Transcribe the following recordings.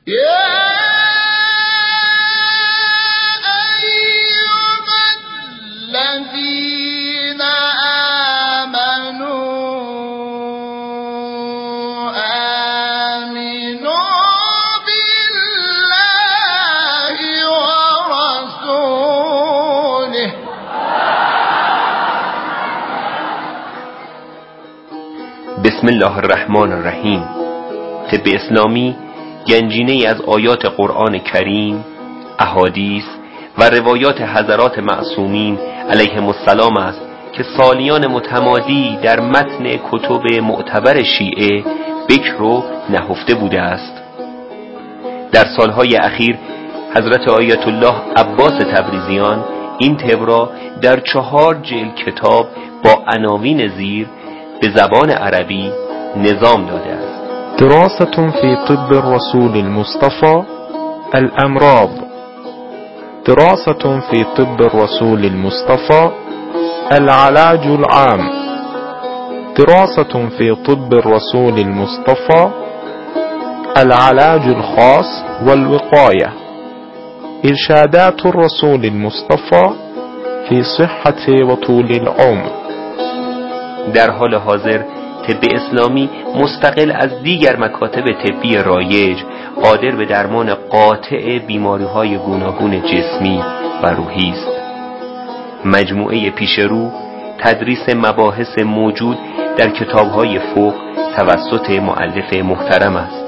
بسم الله الرحمن الرحیم. طب اسلامی گنجینه‌ای از آیات قرآن کریم، احادیث و روایات حضرات معصومین علیهم السلام است که سالیان متمادی در متن کتب معتبر شیعه بکر و نهفته بوده است. در سالهای اخیر حضرت آیت الله عباس تبریزیان این طب را در 4 جلد کتاب با عناوین زیر به زبان عربی نظام داده است. دراسة في طب الرسول المصطفى الأمراض. دراسة في طب الرسول المصطفى العلاج العام. دراسة في طب الرسول المصطفى العلاج الخاص والوقاية. إرشادات الرسول المصطفى في صحة وطول العمر. در حال حاضر طب اسلامی مستقل از دیگر مکاتب طبی رایج قادر به درمان قاطع بیماری‌های گوناگون جسمی و روحی است. مجموعه پیشرو تدریس مباحث موجود در کتاب‌های فقه توسط مؤلف محترم است.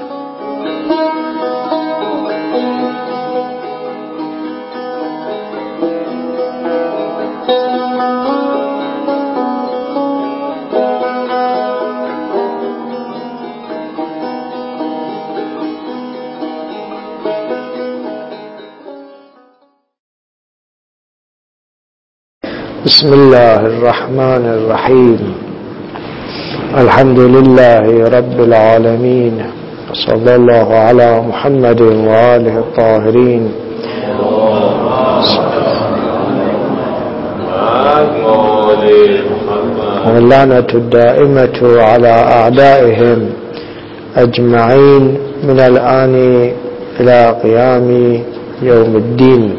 بسم الله الرحمن الرحيم. الحمد لله رب العالمين، صلى الله على محمد وآله الطاهرين. واللعنة الدائمة على أعدائهم أجمعين من الآن إلى قيام يوم الدين.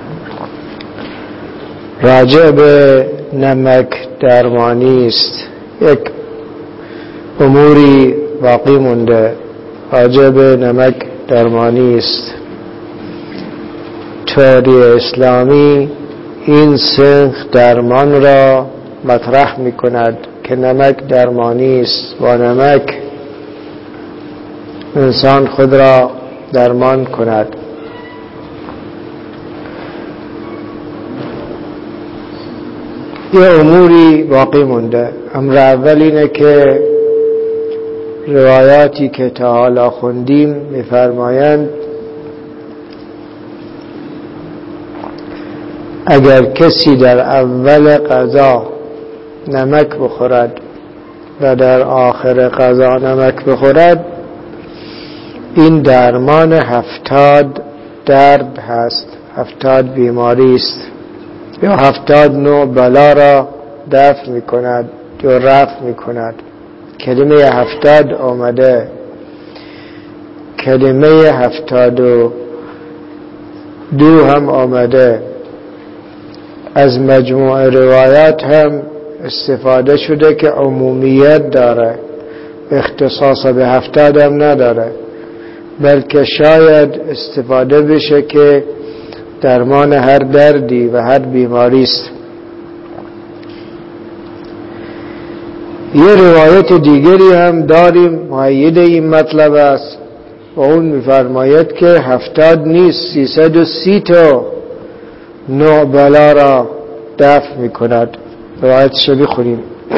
راجع به نمک درمانی است. یک اموری باقی مونده. راجع به نمک درمانی است. تئوری اسلامی این سنخ درمان را مطرح می کند که نمک درمانی است. با نمک انسان خود را درمان کند. یه اموری باقی مونده. امر اول اینه که روایاتی که تا حالا خوندیم می‌فرمایند اگر کسی در اول غذا نمک بخورد و در آخر غذا نمک بخورد، این درمان 70 درد هست، 70 بیماری است یا 70 نوع بلا را دفع می کند یا رفع می کند. کلمه 70 آمده، کلمه 72 هم آمده. از مجموع روایات هم استفاده شده که عمومیت داره، اختصاص به 70 هم نداره، بلکه شاید استفاده بشه که درمان هر دردی و هر بیماری است. یه روایت دیگری هم داریم مؤید این مطلب است و اون می‌فرماید که 70 نیست، 330 تا نوع بلا را دفع می‌کند. روایتش رو بخونیم.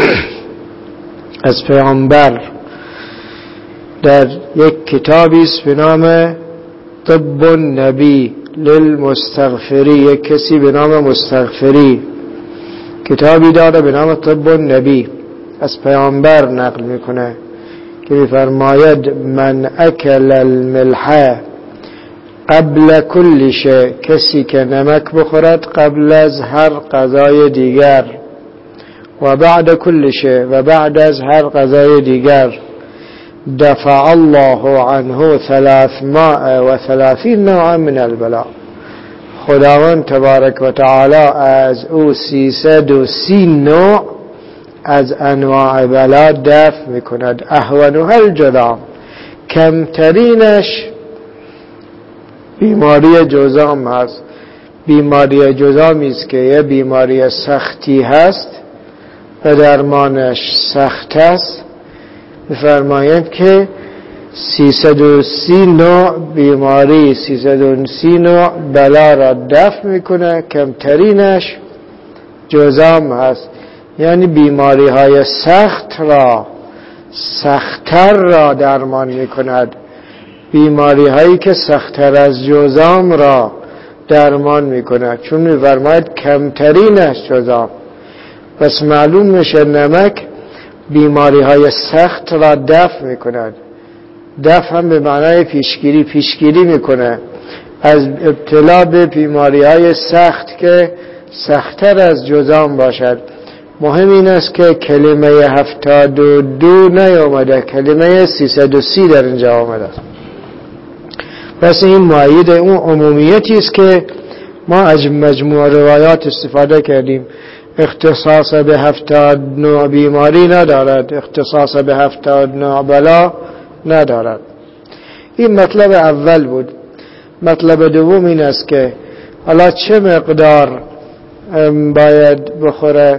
از پیامبر در یک کتابی است به نام طب النبی للمستغفری، یک کسی به نام مستغفری کتابی داره به نام طب النبی، از پیامبر نقل میکنه که میفرماید من اکل الملح قبل کل شیء، کسی که نمک بخورد قبل از هر غذای دیگر، و بعد کل شیء، و بعد از هر غذای دیگر، دفع الله عنه 330 نوعا من البلاء. خداوند تبارک و تعالی از او 330 نوع از انواع بلا دفع میکند. اهونها الجذام، کمترینش بیماری جذام هست. بیماری جذامی است که یه بیماری سختی هست و درمانش سخت است. می‌فرمایند که 330 نوع بیماری، 330 نوع بلا را دفع میکنه. کمترینش جذام هست، یعنی بیماری های سخت را، سختتر را درمان میکند. بیماری هایی که سختتر از جذام را درمان میکند، چون می‌فرماید کمترینش جذام. پس معلوم میشه نمک بیماری های سخت را دفع میکند. دفع هم به معنای پیشگیری میکنه از ابتلا به بیماری های سخت که سختتر از جذام باشد. مهم این است که کلمه 72 نیامده، کلمه 330 در اینجا آمده. پس این مؤید اون عمومیتی است که ما از مجموع روایات استفاده کردیم. اختصاص به 70 نوع بیماری ندارد، اختصاص به 70 نوع بلا ندارد. این مطلب اول بود. مطلب دوم این است که حالا چه مقدار باید بخوره.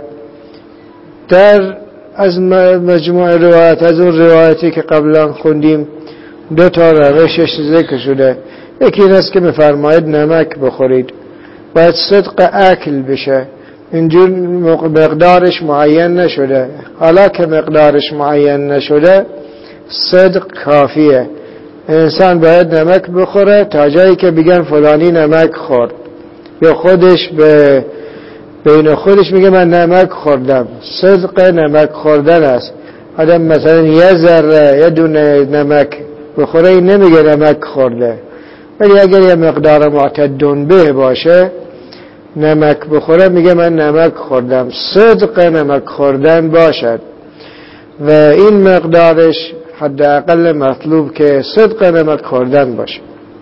از مجموع روایت، از اون روایتی که قبلا خوندیم، 2 تا روشش ذکر شده. یکی این است که می‌فرماید نمک بخورید، باید صدق اکل بشه. اینجور مقدارش معین نشده. حالا که مقدارش معین نشده، صدق کافیه. انسان باید نمک بخوره تا جایی که بگن فلانی نمک خورد، یا خودش بین خودش میگه من نمک خوردم. صدق نمک خوردن است. آدم مثلا یه ذره، یه دونه نمک بخوره، این نمیگه نمک خورده. ولی اگر یه مقدار معتدل به باشه، نمک بخوره، میگه من نمک خوردم. صدق نمک خوردن باشد و این مقدارش حداقل مطلوب که صدق نمک خوردن باشه.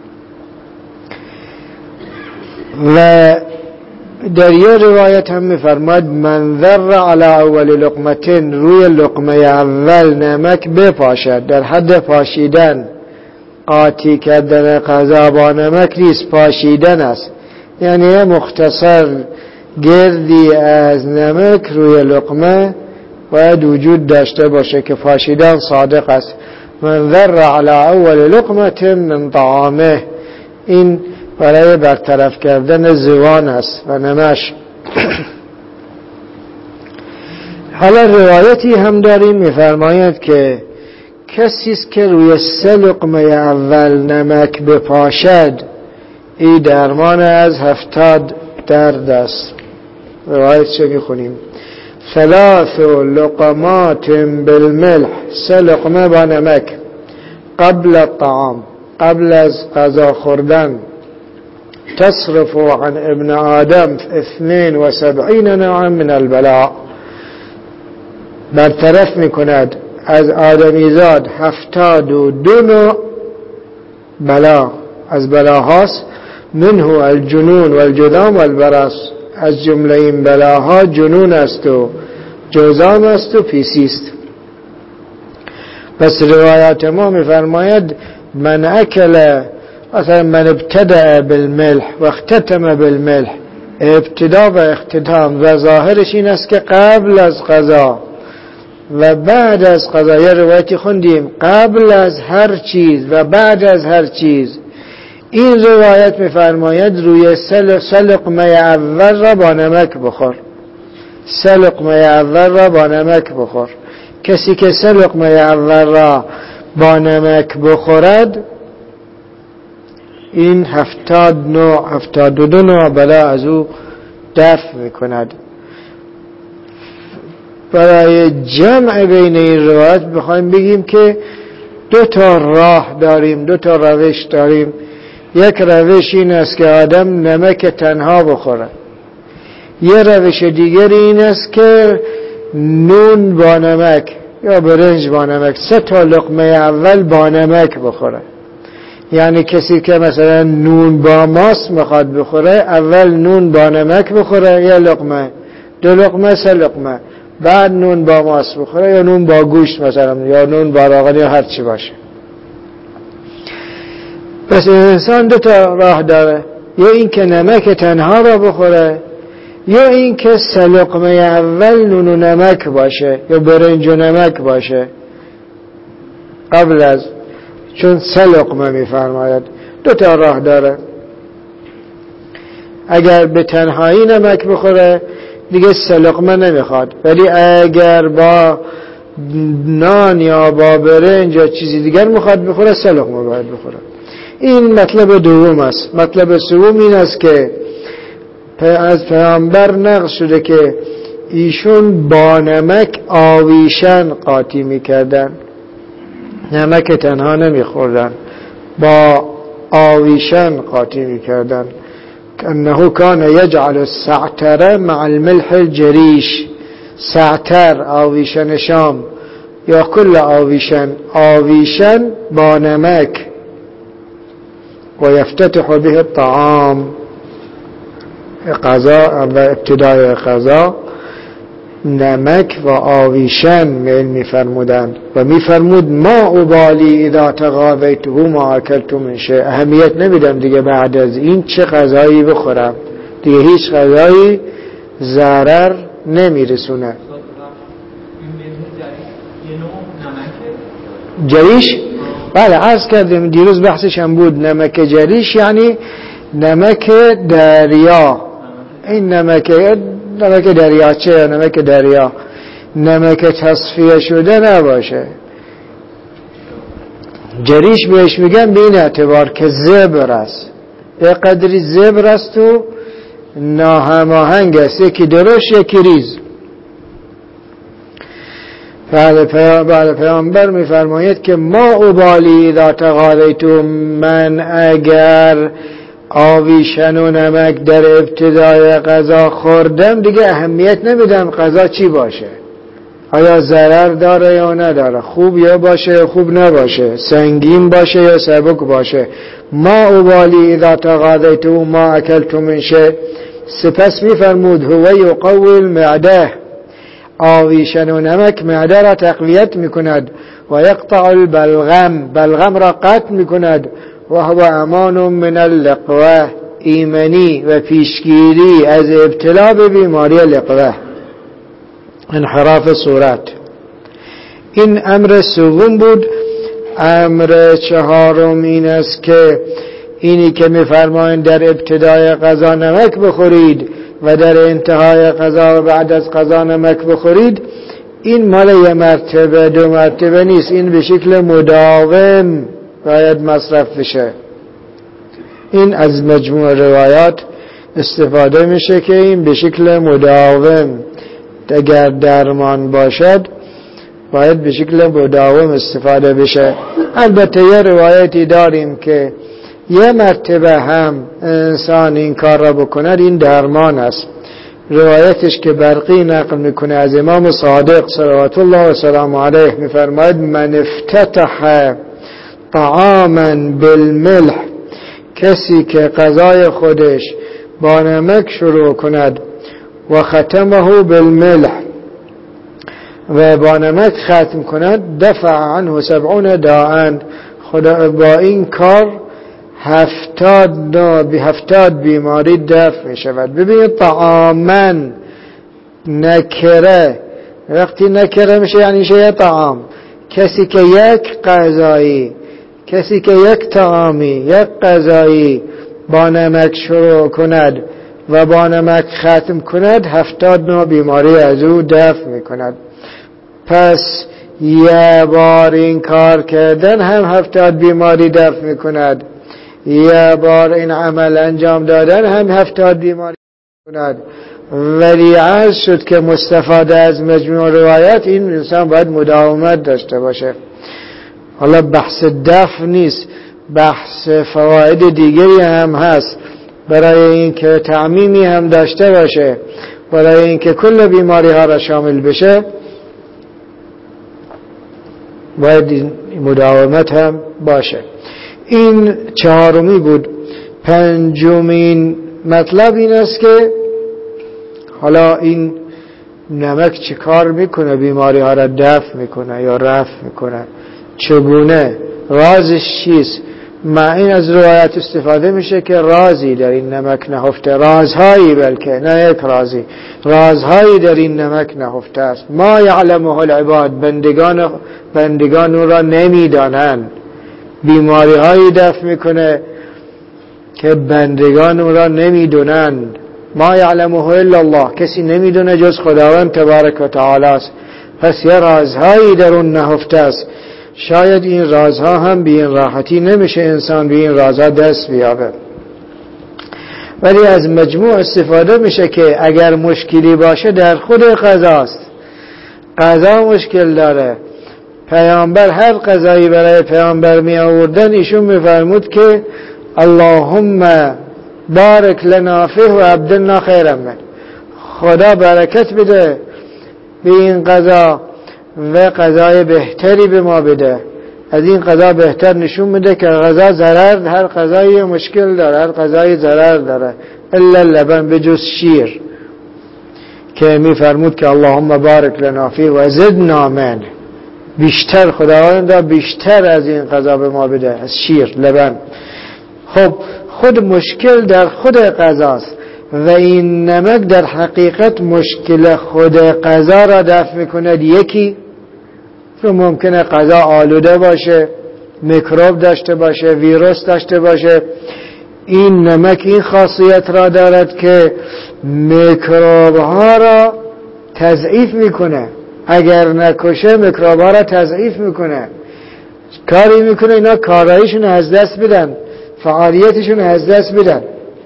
و در یه روایت هم میفرماد من ذر علی اول لقمتین، روی لقمه اول نمک بپاشد. در حد پاشیدن، قاطی کردن غذا با نمک نیست، پاشیدن است. یعنی مختصر گردی از نمک روی لقمه باید وجود داشته باشه که پاشیدن صادق است. من ذر علی اول لقمه من طعامه، این برای برطرف کردن زوان است و نمش. حالا روایتی هم داریم میفرماید که کسی است که روی 3 لقمه اول نمک بپاشد، این درمان از 70 درد است. روایت چه میخونیم؟ 3 لقمات بالملح، 3 لقمه با نمک، قبل الطعام، قبل از غذا خوردن، تصرف عن ابن آدم 72 نوعا من البلاء، برطرف میکند از آدمیزاد 72 نوع بلا، از بلاهاست. منه الجنون والجذام والبرص، از جمله این بلاها جنون است و جذام است و پیسی است. پس روایات ما میفرماید من اکل، مثلا من ابتدأ بالملح و اختتم بالملح، ابتدا و اختتام و ظاهرش این است که قبل از غذا و بعد از غذا. یه روایتی خوندیم قبل از هر چیز و بعد از هر چیز. این روایت میفرماید روی 3 لقمه اول را با نمک بخور، 3 لقمه اول را با نمک بخور. کسی که 3 لقمه اول را با نمک بخورد، این 72 نوع بلا از او دفع میکند. برای جمع بین این روایت بخوایم بگیم که 2 تا راه داریم، 2 تا روش داریم. یک روش این است که آدم نمک تنها بخوره. یه روش دیگر این است که نون با نمک، یا برنج با نمک، 3 تا لقمه اول با نمک بخوره. یعنی کسی که مثلا نون با ماست میخواد بخوره، اول نون با نمک بخوره 1 لقمه، 2 لقمه، 3 لقمه، بعد نون با ماست بخوره یا نون با گوشت مثلا، یا نون با روغن، یا هر چی باشه. پس انسان 2 تا راه داره، یا این که نمک تنها را بخوره، یا این که 3 لقمه اول نون و نمک باشه یا برنج و نمک باشه قبل از، چون 3 لقمه میفرماید. 2 تا راه داره. اگر به تنهایی نمک بخوره دیگه 3 لقمه نمیخواد، ولی اگر با نان یا با برنج یا چیزی دیگر میخواد بخوره 3 لقمه باید بخوره. این مطلب دوم است. مطلب سوم این است که از پیامبر نقل شده که ایشون با نمک آویشن قاطی میکردن، نمک تنها نمیخوردن، با آویشن قاطی میکردن. انه کان یجعل السعتر مع الملح الجریش. سعتر آویشن شام یا کل آویشن، آویشن با نمک. و یفتتح به الطعام، غذا و ابتدای غذا نمک و آویشن میفرمودند و میفرمود ما ابالی اذا تغاویته ما اکلت من شیء. اهمیت نمیدم دیگه بعد از این چه غذایی بخورم، دیگه هیچ غذایی ضرر نمیرسونه. جریش، بله عرض کردیم دیروز بحثش هم بود. نمک جریش یعنی نمک دریا. این نمک دریاچه، نمک دریا، نمک تصفیه شده نباشه. جریش بهش میگن به این اعتبار که زبر است، یه قدری زبر است و ناهماهنگ است، یکی درشت یکی ریز. بعد پیامبر میفرماید که ما ابالی اذا تغالیتم، من اگر آویشن و نمک در ابتدای غذا خوردم دیگه اهمیت نمیدم غذا چی باشه، آیا ضرر داره یا نداره، خوب یا باشه یا خوب نباشه، سنگین باشه یا سبک باشه. ما ابالی اذا تغالیتم ما اکلتم من شیء. سپس میفرمود هو یقوی المعده، آویشن و نمک معده را تقویت میکند و یقطع البلغم، بلغم را قطع میکند و هو امان من اللقوه، ایمنی و پیشگیری از ابتلا به بیماری لقوه، انحراف صورت. این امر سوم بود. امر چهارم این است که اینی که میفرمایند در ابتدای غذا نمک بخورید و در انتهای غذا و بعد از غذا نمک بخورید، این مال یه مرتبه 2 مرتبه نیست، این به شکل مداوم باید مصرف بشه. این از مجموع روایات استفاده میشه که این به شکل مداوم، اگر درمان باشد باید به شکل مداوم استفاده بشه. البته یه روایتی داریم که یه مرتبه هم انسان این کار را بکند این درمان است. روایتش که برقی نقل میکنه از امام صادق صلوات الله و سلام علیه میفرماید من افتتح طعاما بالملح، کسی که غذای خودش با نمک شروع کند و ختمه بالملح و با نمک ختم کند، دفع عنه 70 داء، خدا با این کار 70 بیماری دفع می شود. ببینید طعاما نکره، وقتی نکره میشه یعنی یه طعام، کسی که یک غذایی، کسی که یک طعامی، یک غذایی با نمک شروع کند و با نمک ختم کند 70 بیماری از او دفع می کند. پس یه بار این کار کردن هم 70 بیماری دفع می کند، یه بار این عمل انجام دادن هم 70 بیماری کند. ولی عرض شد که مستفاده از مجموع روایات این انسان باید مداومت داشته باشه. حالا بحث دفع نیست، بحث فواید دیگری هم هست، برای این که تعمیمی هم داشته باشه، برای این که کل بیماری ها را شامل بشه. باید مداومت هم باشه. این چهارمی بود. پنجمین مطلب این است که حالا این نمک چه کار میکنه؟ بیماری ها را دفع میکنه یا رفع میکنه؟ چگونه؟ رازش چیست؟ این از روایت استفاده میشه که رازی در این نمک نهفته، رازهایی، بلکه نه یک رازی، رازهایی در این نمک نهفته است. ما یعلمه العباد، بندگان اون را نمیدانند. بیماری هایی دفع میکنه که بندگان اون را نمیدونند. ما یعلمه الا الله، کسی نمیدونه جز خداوند تبارک و تعالی است. پس یه رازهایی در اون نهفته است. شاید این رازها هم به این راحتی نمیشه انسان به این رازها دست بیابه، ولی از مجموع استفاده میشه که اگر مشکلی باشه در خود قضاست. قضا مشکل داره. پیامبر هر قضایی برای پیامبر می آوردن ایشون میفرمود که اللهم بارک لنا فیه و ابدلنا خیرا منه، خدا برکت بده به این قضا و قضای بهتری به ما بده. از این قضا بهتر نشون میده که قضا ضرر، هر قضایی مشکل داره، هر قضایی ضرر داره الا لبن، بجز شیر که میفرمود که اللهم بارک لنا فیه و زدنا منه، بیشتر خداوند بیشتر از این قضا به ما بده، از شیر، لبن. خب خود مشکل در خود قضاست و این نمک در حقیقت مشکل خود قضا را دفع میکند. یکی تو ممکنه قضا آلوده باشه، میکروب داشته باشه، ویروس داشته باشه. این نمک این خاصیت را دارد که میکروب ها را تضعیف میکنه، اگر نکشه میکروب ها را تضعیف میکنه، کاری میکنه اینا کاراییشون از دست بدن، فعالیتشون از دست بدن.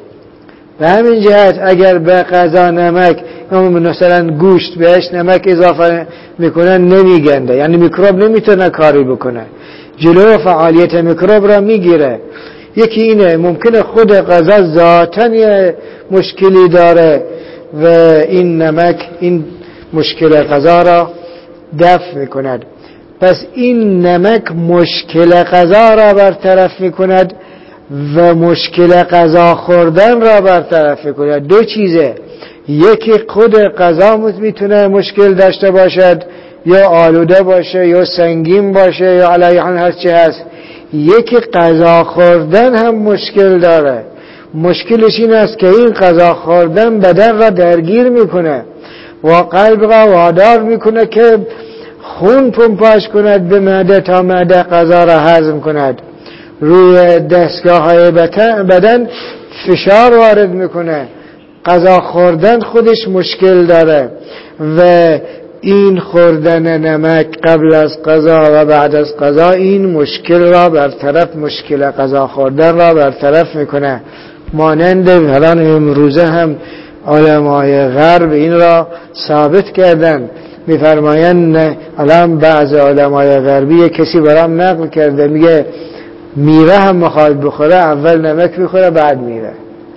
به همین جهت اگر به غذا نمک مثلا گوشت بهش نمک اضافه میکنن نمیگنده، یعنی میکروب نمیتونه کاری بکنه، جلو فعالیت میکروب را میگیره. یکی اینه، ممکنه خود غذا ذاتاً یه مشکلی داره و این نمک این مشکل غذا را دفع میکند. پس این نمک مشکل غذا را برطرف میکند و مشکل غذا خوردن را برطرف میکند. دو چیزه، یکی خود غذا میتونه مشکل داشته باشد، یا آلوده باشه یا سنگین باشه یا علیه هر چی هست. یکی غذا خوردن هم مشکل داره. مشکلش این است که این غذا خوردن بدن را درگیر میکنه و قلب را وادار میکنه که خون پمپاژ کند به معده تا معده غذا را هضم کند. روی دستگاه های بدن فشار وارد میکنه. غذا خوردن خودش مشکل داره و این خوردن نمک قبل از غذا و بعد از غذا این مشکل را برطرف، مشکل غذا خوردن را برطرف میکنه. مانند الان امروزه هم علمای غرب این را ثابت کردن. میفرمایند الان بعض علمای غربی کسی برام نقل کرده، میگه میوه هم میخواد بخوره اول نمک میخوره بعد میوه.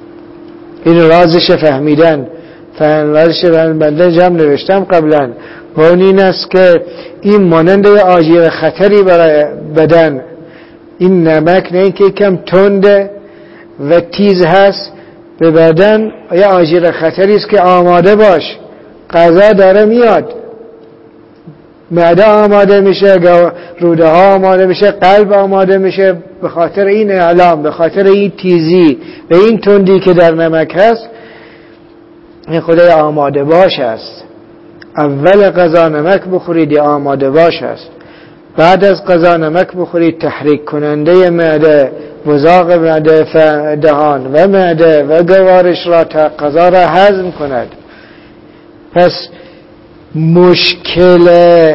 این رازش فهمیدن. رازش بنده جمع نوشتم قبلا. و اون این است که این مانند آژیر خطری برای بدن. این نمک نه اینکه کم تنده و تیز هست به بدن، یا آژیر خطری است که آماده باش، غذا داره میاد، معده آماده میشه، روده ها آماده میشه، قلب آماده میشه. به خاطر این اعلام، به خاطر این تیزی و این تندی که در نمک هست، این خدای آماده باش است. اول غذا نمک بخورید یا آماده باش است. بعد از غذا نمک بخورید تحریک کننده معده، مذاق معده، دهان و معده و گوارش را تا غذا را هضم کند. پس مشکل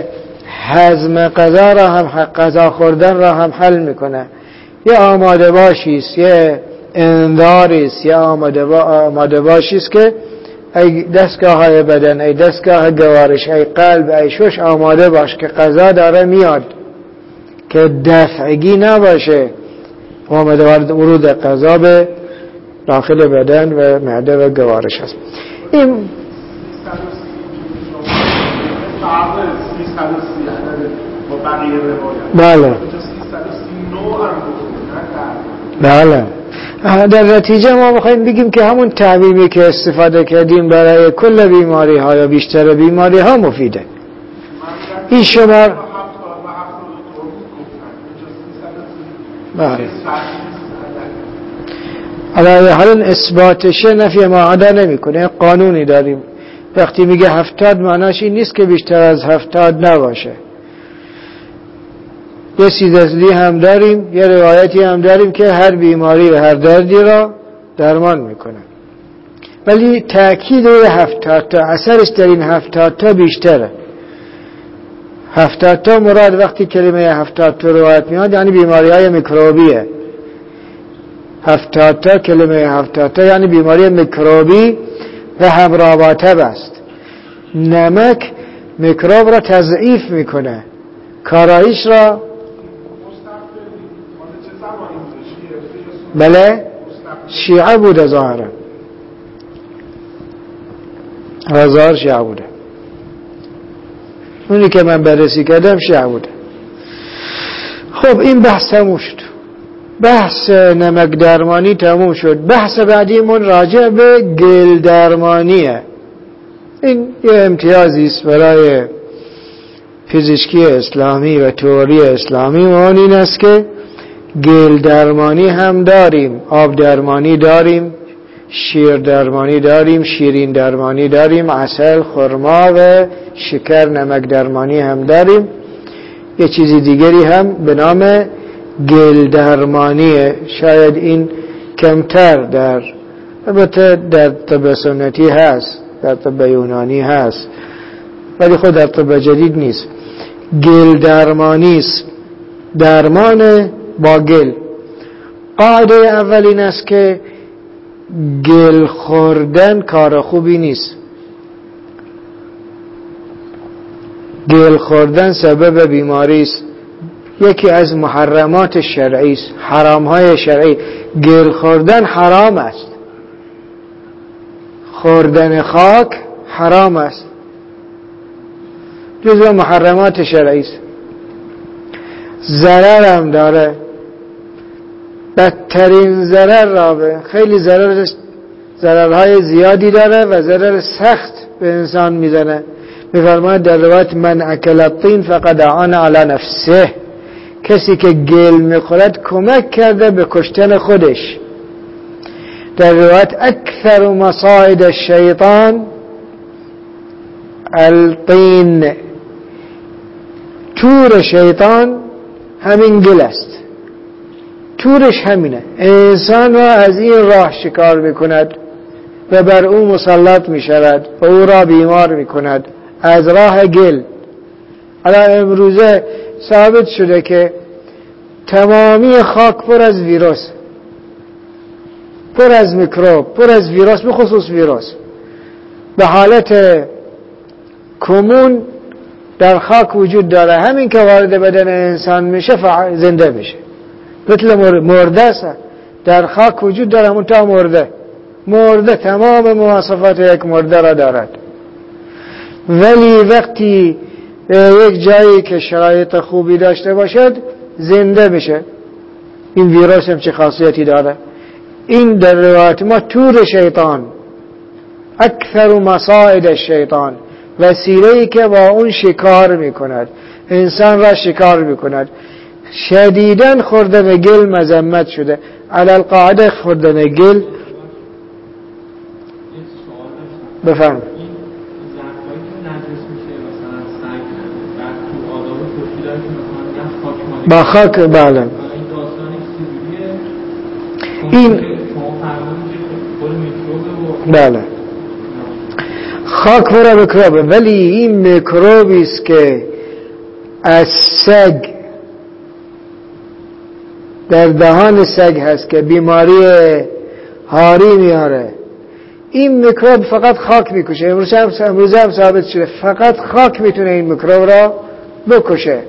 هضم غذا را هم، غذا خوردن را هم حل میکنه. یه آماده باشیست، یه انذاریست، یه آماده باشیست که ای دستگاه های بدن، ای دستگاه گوارش، ای قلب، ای شش آماده باش که غذا داره میاد، که دفعگی نباشه. آماده ورود غذا به داخل بدن و معده و گوارش هست. این فرق 330 عدد با بقیه روایت. بله بله. در نتیجه ما میخوایم بگیم که همون تعمیمی که استفاده کردیم برای کل بیماری ها یا بیشتر بیماری ها مفیده. این شمار بله. علی حال اثباتشه نفی معاده نمیکنه. قانونی داریم وقتی میگه 70 معناش این نیست که بیشتر از 70 نباشه. یه سیدزلی هم داریم، یه روایتی هم داریم که هر بیماری و هر دردی را درمان میکنه، ولی تأکید روی 70 تا اثرش در این 70 تا بیشتره. 70 تا مراد وقتی کلمه 70 تا روایت میاد یعنی بیماری های میکروبیه. 70 تا کلمه 70 تا یعنی بیماری میکروبی و همراه با تب است. نمک میکروب را تضعیف میکنه، کارایش را بله شیعه بوده ظاهرا، ظاهر شیعه بوده، اونی که من بررسی کردم شیعه بوده. خب این بحث تموم شد، بحث نمک درمانی تموم شد. بحث بعدیمون راجع به گل درمانیه. این یه امتیازی است برای پزشکی اسلامی و تئوری اسلامی و اون این است که گل درمانی هم داریم، آب درمانی داریم، شیر درمانی داریم، شیرین درمانی داریم، عسل، خرما و شکر نمک درمانی هم داریم. یه چیزی دیگری هم به نام گل درمانیه. شاید این کمتر البته در طب سنتی هست، در طب یونانی هست، ولی خود در طب جدید نیست. گل درمانی است، درمان با گل. قاعده اول این است که گل خوردن کار خوبی نیست. گل خوردن سبب بیماری است، یکی از محرمات شرعی است، حرامهای شرعی. گل خوردن حرام است، خوردن خاک حرام است، جزو محرمات شرعی است. ضرر هم داره، بدترین ضرر را به خیلی ضررهای زیادی داره و ضرر سخت به انسان میزنه. میفرماید در روایت من اکل الطین فقد اعان علی نفسه، کسی که گل میخورد کمک کرده به کشتن خودش. در روایت اکثر مصائد الشیطان الطین، تور شیطان همین گل است، تورش همینه. انسان را از این راه شکار میکند و بر او مسلط میشود و او را بیمار میکند از راه گل. الان امروزه ثابت شده که تمامی خاک پر از ویروس، پر از میکروب، پر از ویروس، به خصوص ویروس به حالت کمون در خاک وجود داره. همین که وارد بدن انسان میشه زنده میشه، مثل مرده است، در خاک وجود داره، همون تا مرده تمام مواصفات یک مرده را دارد. ولی وقتی یک جایی که شرایط خوبی داشته باشد زنده میشه. این ویروس هم چه خاصیتی داره؟ این در روایت ما تور شیطان، اکثر مصائد الشیطان، وسیله‌ای که با اون شکار میکند، انسان را شکار میکند. شدیداً خوردن گل مذمت شده. علی القاعده خوردن گل بفهم با خاک. بله این بله خاک پر میکروبه، ولی این میکروبی است که از سگ در دهان سگ هست که بیماری هاری میاره. این میکروب فقط خاک میکشه. امروز هم ثابت شده فقط خاک میتونه این میکروب را بکشه.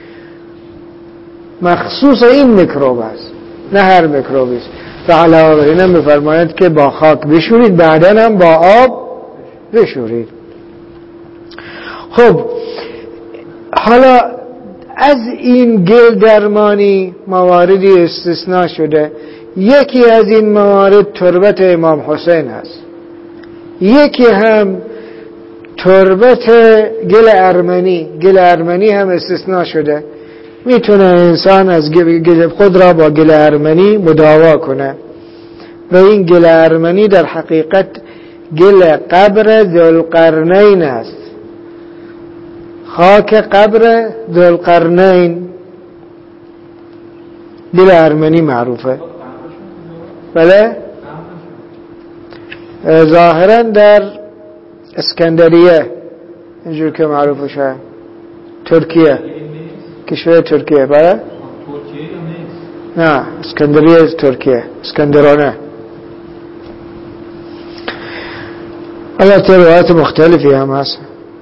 مخصوص این میکروب است، نه هر میکروبی است. و علاوه بر اینم میفرمایند که با خاک بشورید، بعداً هم با آب بشورید. خب حالا از این گل درمانی مواردی استثناء شده. یکی از این موارد تربت امام حسین هست، یکی هم تربت گل ارمنی هم استثناء شده. میتونه انسان از گل خود را با گل ارمنی مداوا کنه و این گل ارمنی در حقیقت گل قبر ذوالقرنین است. خاک قبر ذوالقرنین گل ارمنی معروفه. بله ظاهرا در اسکندریه اینجور که معروفه شد، ترکیه، کشور ترکیه. بله نه اسکندریه ترکیه، اسکندرانه. البته روایت مختلفی هم هست.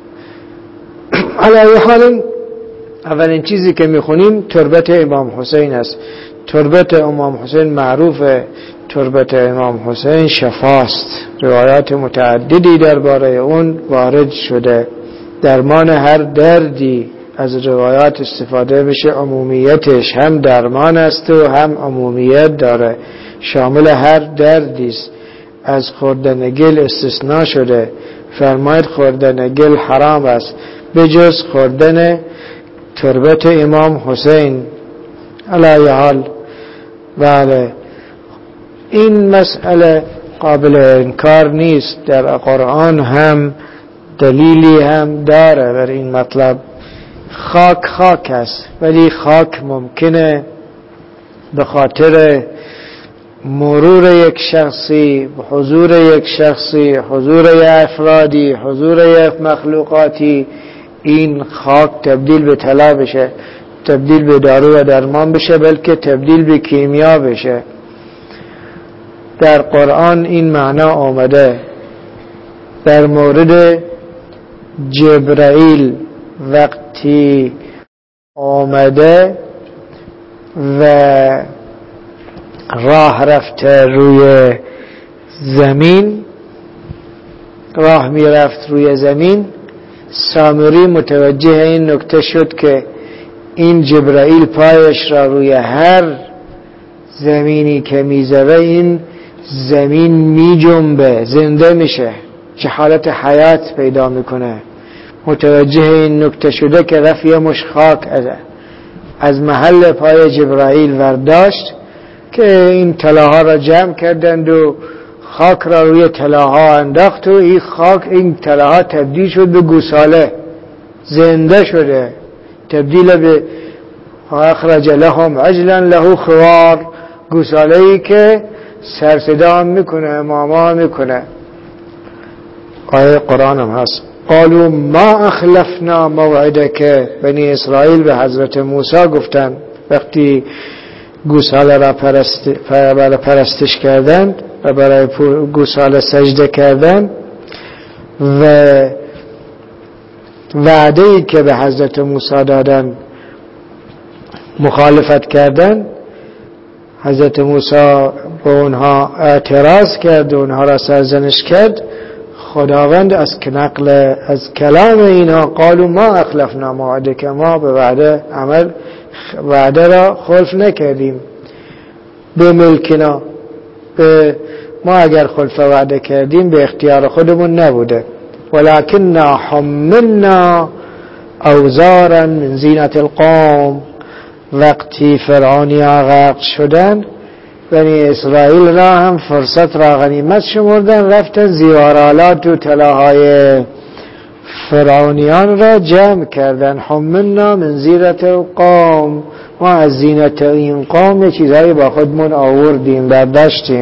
علی حال اولین چیزی که میخونیم تربت امام حسین است. تربت امام حسین معروفه. تربت امام حسین شفاست. روایات متعددی درباره اون وارد شده. درمان هر دردی از روایات استفاده میشه. عمومیتش هم درمان است و هم عمومیت داره، شامل هر دردی است. از خوردن گل استثناء شده. فرماید خوردن گل حرام است به جز خوردن تربت امام حسین. علی حال بله این مسئله قابل انکار نیست. در قرآن هم دلیلی هم داره بر این مطلب. خاک است، ولی خاک ممکنه به خاطر مرور یک شخصی، حضور یک شخصی، حضور یک افرادی، حضور یک مخلوقاتی، این خاک تبدیل به طلا بشه، تبدیل به دارو و درمان بشه، بلکه تبدیل به کیمیا بشه. در قرآن این معنا آمده. در مورد جبرائیل وقتی آمده و راه رفته روی زمین، راه می رفت روی زمین، سامری متوجه این نکته شد که این جبرائیل پایش را روی هر زمینی که میذاره این زمین می جنبه، زنده میشه، چه حالت حیات پیدا میکنه. متوجه این نکته شده که رفت یه مش خاک از محل پای جبرائیل ورداشت که این طلاها را جمع کردند و خاک را روی طلاها انداخت و این خاک، این طلاها تبدیل شد به گوساله، زنده شده، تبدیل به اخرج لهم عجلا له خوار، گوساله‌ای که سرصدا هم میکنه، ماما میکنه. آیه قرآن هم هست. قالوا ما اخلفنا موعدک. بنی اسرائیل به حضرت موسی گفتن وقتی گوساله را پرستش کردند و برای گوساله سجده کردند و وعده‌ای که به حضرت موسی دادن مخالفت کردند، حضرت موسی به اونها اعتراض کرد و اونها را سرزنش کرد. خداوند از کلام اینها قالوا ما اخلفنا موعدک، ما به وعده را خلف نکردیم. به ملکنا، ما اگر خلف وعده کردیم به اختیار خودمون نبوده. ولكننا حملنا اوزارا من زینت القوم. وقتی فرعونیان غرق شدن، بنی اسرائیل را هم فرصت را غنیمت شمردن، رفتن زیورالات و طلاهای فرعونیان را جمع کردن. حملنا من زینت القوم، ما از زینت این قوم چیزهایی با خودمون آوردیم، برداشتیم.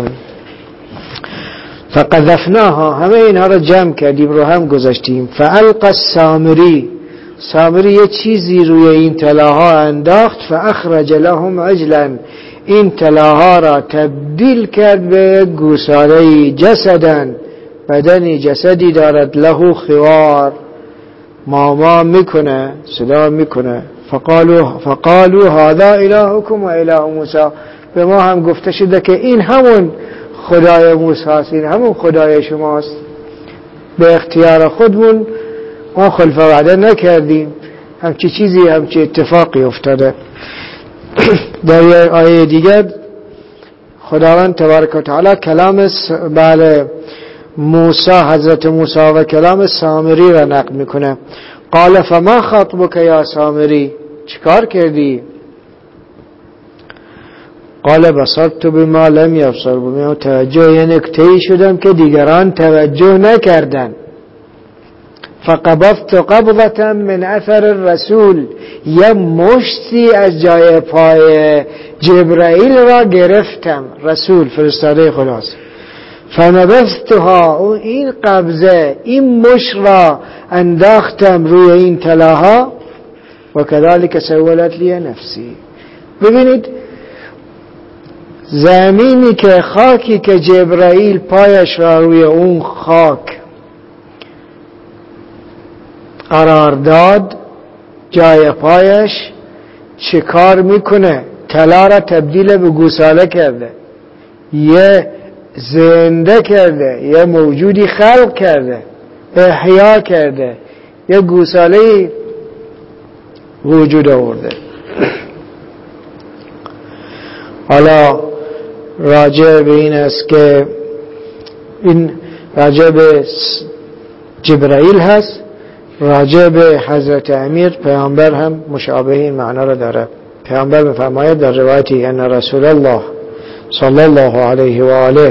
فقذفناها، همه اینها را جمع کردیم، رو هم گذاشتیم. فالقى سامری یه چیزی روی این طلاها انداخت. فاخرج لهم عجلا، این طلاها را تبدیل کرد به گوساله جسدن، بدنی جسدی دارد، له خوار، ماما میکنه، صدا میکنه. فقالوا هذا الهكم و اله موسی. به ما هم گفته شده که این همون خدای موسی است، این همون خدای شماست. به اختیار خودمون ما خلف وعده نکردیم. همچی چیزی، همچی اتفاقی افتاده. در یک آیه دیگر خداوند تبارک و تعالی کلام موسی، حضرت موسی و کلام سامری را نقل میکنه. قال فما خطبک یا سامری، چیکار کردی؟ قال بصرت بما لم يبصر بما، توجه یه نکته‌ای شدم که دیگران توجه نکردن. فقبضت قبضة من اثر الرسول، یه مشتی از جای پای جبرائیل را گرفتم، رسول فرستاده خداست. فنبذتها، این قبضه، این مشت را انداختم روی این تلاها. و كذلك سولت لی نفسی. ببینید زمینی که، خاکی که جبرائیل پایش را روی اون خاک قرار داد، جای پایش چه کار میکنه؟ طلا را تبدیل به گوساله کرده، یه زنده کرده، یه موجودی خلق کرده، احیا کرده، یه گوساله وجود آورده. حالا راجع به این است که این راجع به جبرائیل هست، راجع به حضرت امیر پیامبر هم مشابه این معنا را داره. پیامبر می‌فرماید در روایتی ان رسول الله صلی الله علیه و آله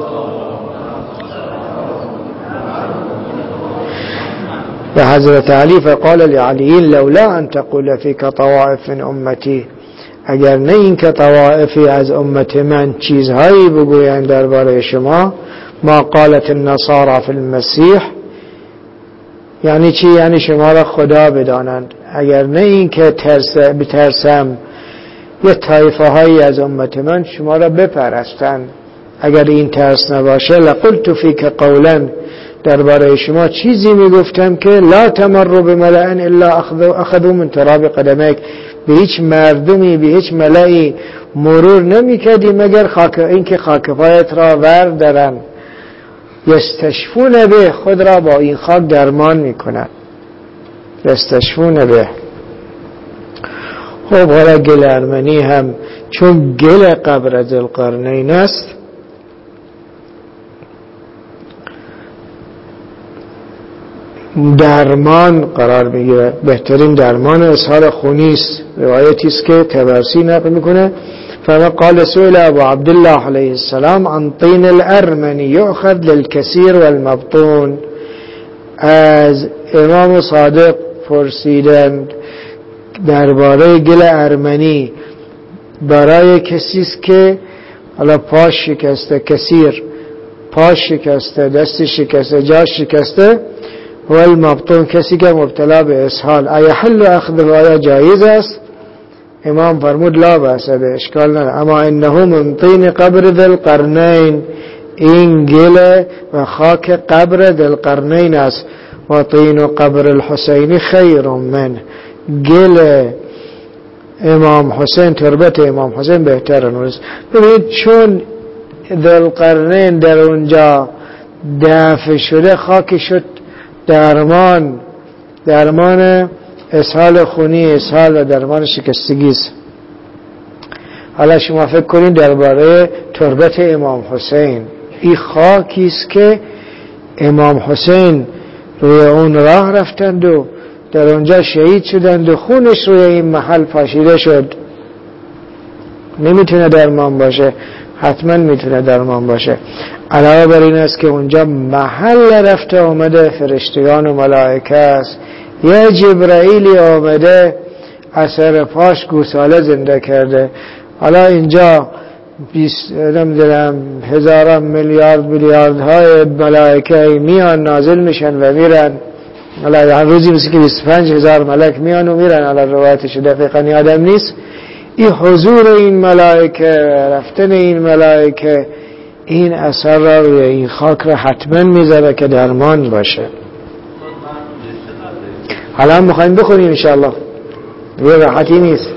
و حضرت علی فقال لعلی لولا ان تقول فيك طوائف من امتی، اگر نه این که طوائفی از امت من چیزهایی بگویند درباره شما، ما قالت النصارى فی المسیح، یعنی چی؟ یعنی شما را خدا بدانند. اگر نه این که بترسم یه طایفه هایی از امت من شما را بپرستند، اگر این ترس نباشه لقلت فیک قولا، درباره شما چیزی میگفتم که لا تمر بملأ الا اخذوا من تراب قدمیک، به هیچ مردمی، به هیچ ملئی مرور نمیکردی مگر این که خاک پایت را وردارن. یستشفون به، خود را با این خاک درمان میکنن. یستشفون به. خب حالا گل ارمنی هم چون گل قبر ذوالقرنین است، درمان قرار میگیره. بهترین درمان اسهال خونی است. روایتی است که طبرسی نقل میکنه. فقال سئل ابو عبد الله علیه السلام عن طین الارمنی یؤخذ للکثیر والمبطون، از امام صادق پرسیدند درباره گل ارمنی برای کسی است که حالا پاش شکسته، کثیر پاش شکسته، دست شکسته، جاش شکسته، و المبطون کسی که مبتلا به اسهال، ایحل اخذه، آیا جایز است؟ امام فرمود لا بأس به، اشکال نداره، اما انه من طین قبر ذوالقرنین، این گل و خاک قبر ذوالقرنین است. و طین قبر الحسین خیر من، گل امام حسین، تربت امام حسین بهتر است. ببینید چون ذوالقرنین در اونجا دفن شده، خاک شد درمان اسهال خونی، اسهال و درمان شکستگی است. حالا شما فکر کنید درباره تربت امام حسین، این خاکی است که امام حسین روی اون راه رفتند و در اونجا شهید شدند و خونش روی این محل پاشیده شد. نمیتونه درمان باشه؟ حتما میتونه درمان باشه. علاوه بر این است که اونجا محل رفته آمده فرشتگان و ملائکه است. یه جبرائیلی آمده اثر پاش گوساله زنده کرده. حالا اینجا نمیدونم هزاران میلیاردهای ملائکه میان نازل میشن و میرن. حالا هر روزی مثل که 25,000 ملک میان و میرن. حالا روایتش دقیقا یادم نیست. این حضور این ملائکه، رفتن این ملائکه، این اثر را روی این خاک را حتما میذاره که درمان باشه. حالا هم میخوایم بخونیم انشاءالله، یه راحتی نیست.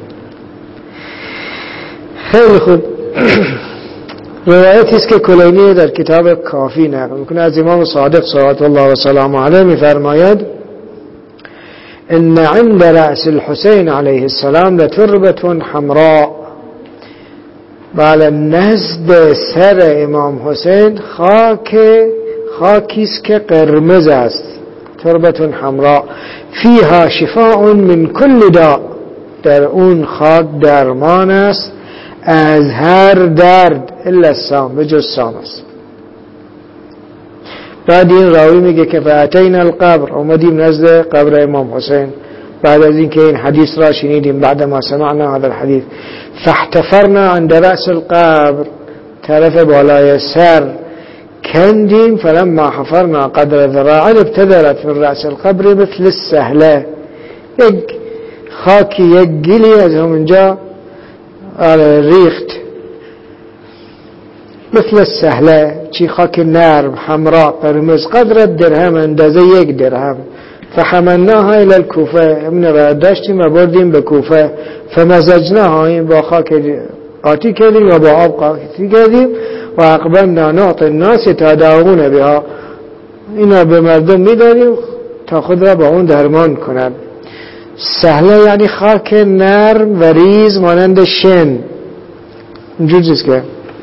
خیلی خوب. روایتی است که کلینی در کتاب کافی نقل میکنه از امام صادق صلوات الله و سلامه علیه، میفرماید ان عند رأس الحسین علیه السلام لتربة حمراء. بله، نزد سر امام حسین خاکیست که قرمز است. تربة حمراء فیها شفاء من کل داء، در اون خاک درمان است از هر درد الا السام، به جز سام است. بعد این راوی میگه که فاتینا القبر، اومدیم نزد قبر امام حسین بعد از اینکه این حدیث را شنیدیم، بعد ما سمعنا هذا الحديث فاحتفرنا عند رأس القبر، طرف بالای سر کندیم. فلما حفرنا قدر ذراع ابتدرت من رأس القبر مثل السهله، یک خاکی، یک گلی از همونجا ریخت. مثل السهله، چی خاک نرم حمراء قرمز، قدر درهم، اندازه یک درهم. فحملناها الى الكوفه، ابن را داشتیم و بردیم به کوفه. فمزجناها، این با خاک قاطی کردیم و با آب قاطی کردیم. و اقبلنا نعطی الناس تداوون بها، اینا به مردم میداریم تا خود را با اون درمان کنند. سهله یعنی خاک نرم و ریز مانند شن، اینجور چیز که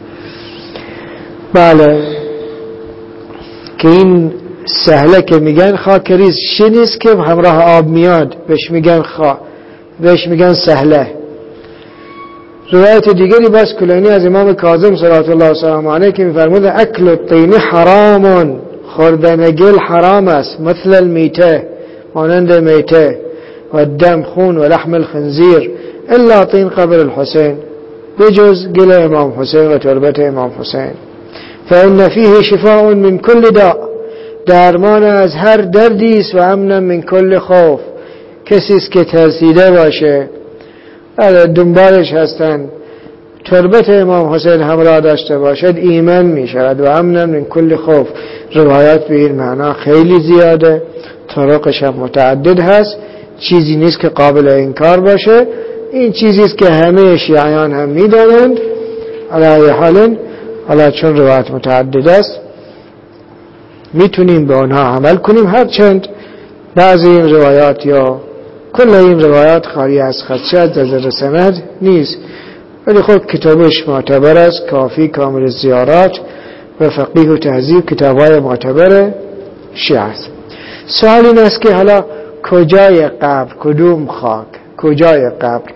بله، که این سهله که میگن خاک ریز، شنیست که همراه آب میاد بهش میگن سهله. روایت دیگری بس کلینی از امام کاظم صلوات الله وسلامه علیه که میفرمود اکل الطین حرام، خوردن گل حرام است، مثل المیته، مانند میته، و الدم خون، و لحم الخنزیر، الا طین قبر الحسین، بجز گل امام حسین و تربت امام حسین. فإن فيه شفاء من كل داء، درمان از هر دردی است، و امن من كل خوف، کسی است که ترسیده باشه دنبالش هستن تربت امام حسین همراه داشته باشد ایمن می شود. و امن من كل خوف، روایات به این معنا خیلی زیاده، طرقش هم متعدد هست، چیزی نیست که قابل انکار باشه. این چیزی است که همه شیعیان هم می دانند. علی حال حالا چون روایت متعدد است میتونیم به آنها عمل کنیم، هرچند بعضی این روایات یا کل این روایات خالی از خدشه از نظر سند نیست، ولی خود کتابش معتبر است. کافی، کامل الزیارات و فقیه و تهذیب کتابای معتبر شیعه است. سوال این است که حالا کجای قبر، کدوم خاک، کجای قبر؟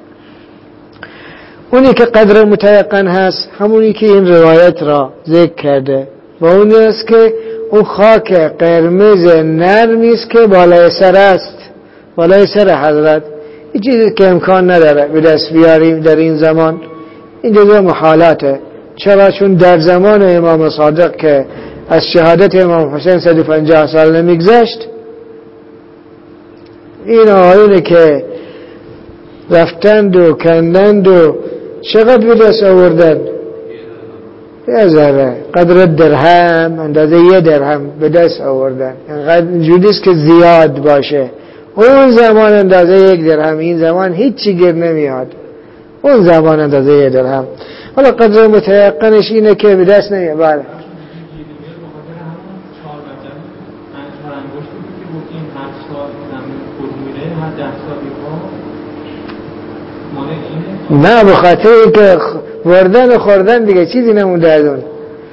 اونی که قدر متیقن هست همونی که این روایت را ذکر کرده، و اون است که اون خاک قرمز نرمی است که بالای سر است، بالای سر حضرت. این چیزی که امکان نداره به دست بیاریم در این زمان، این جزء محالاته. چرا؟ چون در زمان امام صادق که از شهادت امام حسین 150 سال نمیگذشت، این آیونه که رفتند و کندند و چقدر به دست آوردن؟ یه ذره، قدر درهم، اندازه یه درهم به دست آوردن. اینقدر اینجوریست که زیاد باشه. اون زمان اندازه یک درهم، این زمان هیچی گیر نمیاد. اون زمان اندازه یک درهم. حالا قدر متیقنش اینه که به دست نمیاد. بله نه، به خاطر اینکه وردن و خوردن دیگه چیزی نمونده از اون.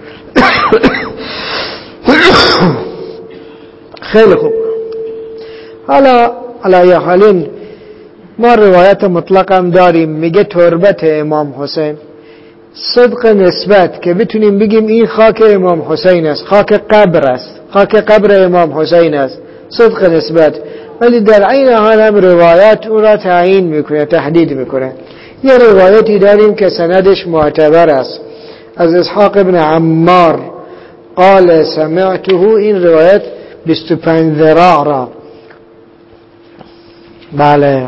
خیلی خوب. حالا علی حالین ما روایت مطلق هم داریم، میگه تربت امام حسین، صدق نسبت که بتونیم بگیم این خاک امام حسین است، خاک قبر است، خاک قبر امام حسین است، صدق نسبت. ولی در عین حال هم روایت اون را تعیین میکنه، تحدید میکنه. یه روایتی داریم که سندش معتبر است از اسحاق ابن عمار قال سمعته، این روایت 25 ذراع را، بله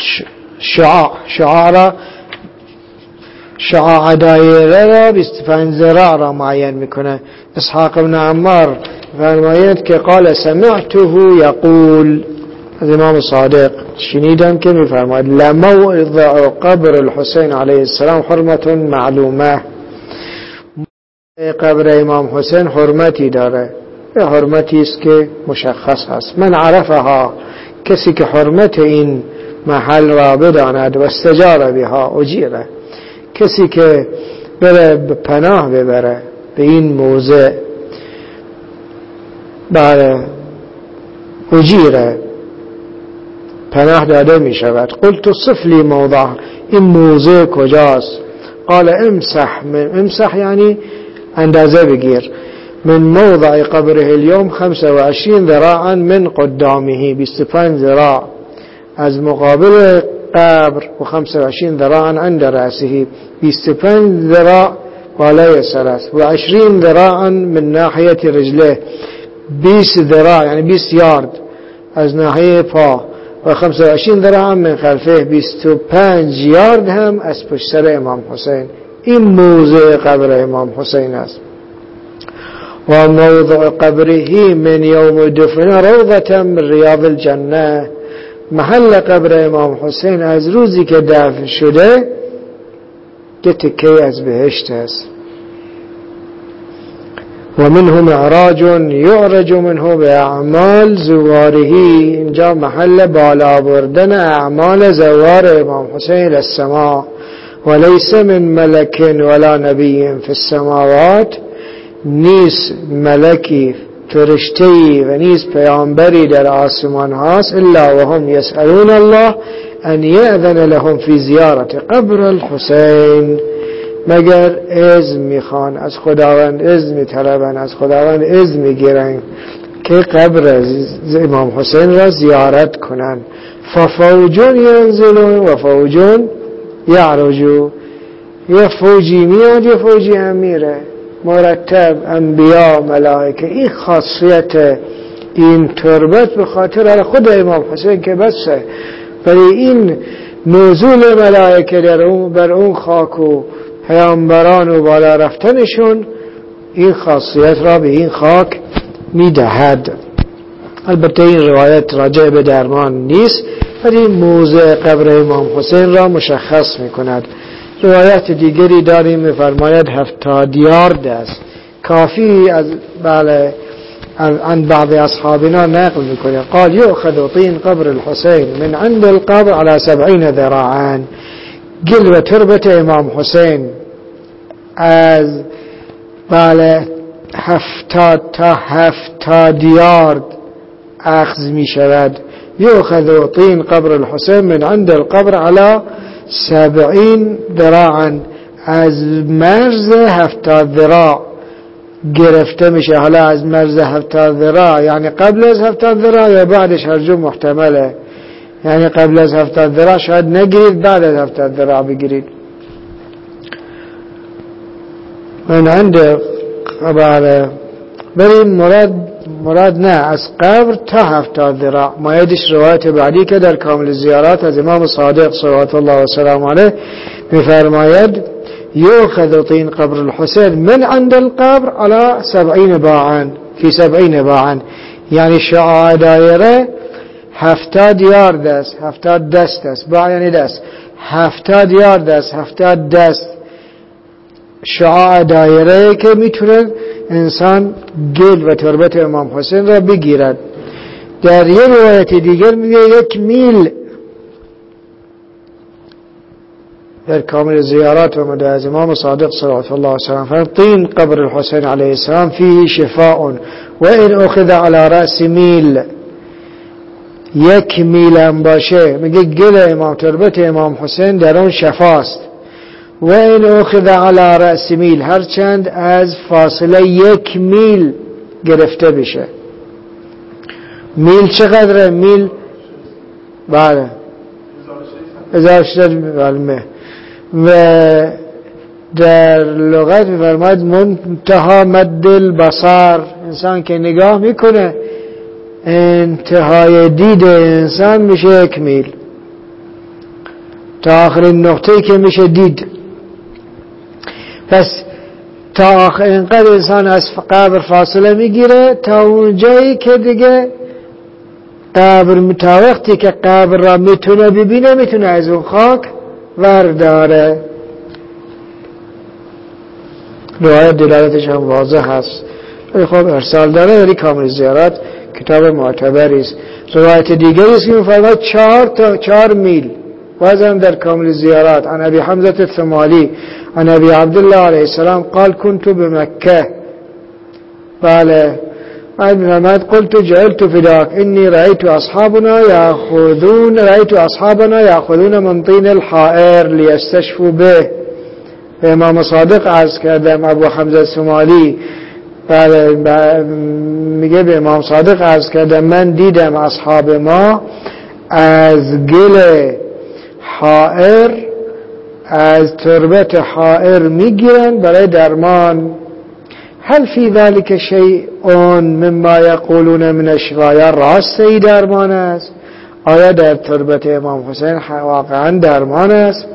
شعاع دایره را 25 ذراع را معین میکنه. اسحاق ابن عمار فرماید که قال سمعته یقول، از امام صادق شنیدم که میفرماید لموضع قبر الحسین علیه السلام حرمت معلومه، قبر امام حسین حرمتی داره، یه حرمتی است که مشخص هست. من عرفها، کسی که حرمت این محل را بداند و استجار بها اجیره، کسی که بره پناه ببره به این موضع بله اجیره، پناه داده می شود. قلت صف لی موضع، این موضع کجاست؟ قال امسح یعنی اندازه بگیر، من موضع قبره اليوم 25 ذراعا من قدامه، 25 ذراع از مقابل قبر و 25 ذراعا عند رأسه، 25 ذراع بالای سر است، و 20 ذراعا من ناحیه رجله، 20 ذراع یعنی 20 یارد از ناحیه پا، و 25 ذراعا من خلفه، 25 یارد هم از پشت سر امام حسین. این موضع قبر امام حسین است. و موضع قبره من یوم دفن روضة من ریاض الجنه، محل قبر امام حسین از روزی که دفن شده که تکه از بهشت است. و منه معراج یعرج منه به اعمال زواره، اینجا محل بالا بردن اعمال زوار امام حسین السماء، و لیس من ملک ولا نبی فی السماوات، نیست ملکی فرشته‌ای و نیست پیامبری در آسمان هاست، الا و هم یسألون الله ان یأذن لهم فی زیارت قبر الحسین، مگر اذن میخوان از خداوند، اذن میطلبن از خداوند، اذن میگیرن که قبر امام حسین را زیارت کنن. ففوجون ینزلون و فوجون یعرجون، یه فوجی میاد یه فوجی هم میره، مرتب، انبیا، ملائکه. این خاصیت این تربت به خاطر خود امام حسین که بسه، ولی این نزول ملائکه بر اون خاک و پیامبران و بالا رفتنشون این خاصیت را به این خاک میدهد. البته این روایت راجع به درمان نیست، ولی موضع قبر امام حسین را مشخص میکند. روایت دیگری داریم میفرماید 70 یارد است. کافی از عن بعض اصحابنا نقل میکنه قال یؤخذ طین قبر الحسین من عند القبر على 70 ذراعا، گل و تربت امام حسین از 70 تا 70 یارد اخذ می شود. یؤخذ طین قبر الحسین من عند القبر على 70 ذراعا، از مرز 70 ذراع گرفته میشه. حالا از مرز 70 ذراع یعنی قبل از 70 ذراع یا بعدش، هر جو محتمله، یعنی قبل از 70 ذراع شاید نگیرید، بعد از 70 ذراع بگیرید. من عند قبر بریم مراد نه از قبر تا 70 ذراع. مایدش روایت بعدی که در کامل زیارات از امام صادق صلوات الله و سلام علیه میفرماید یؤخذ طین قبر الحسین من عند القبر على 70 باعا فی 70 باعا، یعنی شعاع دایره 70 یارد است، 70 دست است، باع یعنی دست، 70 یارد است، 70 دست شعاع دایره که میتونه انسان گل و تربت امام حسین را بگیرد. در یه روایت دیگر میگه 1 میل. در کامل زیارات و از امام صادق صلوات الله و سلام فرمود طین قبر الحسین علیه السلام فیه شفاء و ان اخذ على رأس میل، 1 میل هم باشه، میگه گل امام تربت امام حسین در اون شفاست. و این اخذ علی رأس میل، هرچند از فاصله 1 میل گرفته بشه. میل چقدره؟ میل بله 1600 متر. و در لغت میفرماید منتها مد البصر، انسان که نگاه میکنه انتهای دید انسان میشه 1 میل، تا آخرین نقطه‌ای که میشه دید. پس تا اینقدر انسان از قبر فاصله میگیره تا اون جایی که دیگه قبر، تا وقتی که قبر را میتونه ببینه میتونه از اون خاک ورداره. روایت دلالتش هم واضح هست، خب ارسال داره، ولی کامل زیارات کتاب معتبری است. روایت دیگری است که می‌فرماید 4 میل وزن در کامل الزیارات عن ابي حمزة الثمالي عن ابي عبد الله عليه السلام قال كنت بمكة بله بعد قلت جعلت فداك إني رأيت أصحابنا يأخذون من طين الحائر ليستشفوا به. امام صادق عرض کردم ابو حمزه الثمالی میگه به امام صادق عرض کردم من دیدم اصحاب ما از گل حائر از تربت حائر میگیرن برای درمان. هل فی ذلك شیء مما یقولون من الشفاء؟ راست ای درمان است؟ آیا در تربت امام حسین واقعا درمان است؟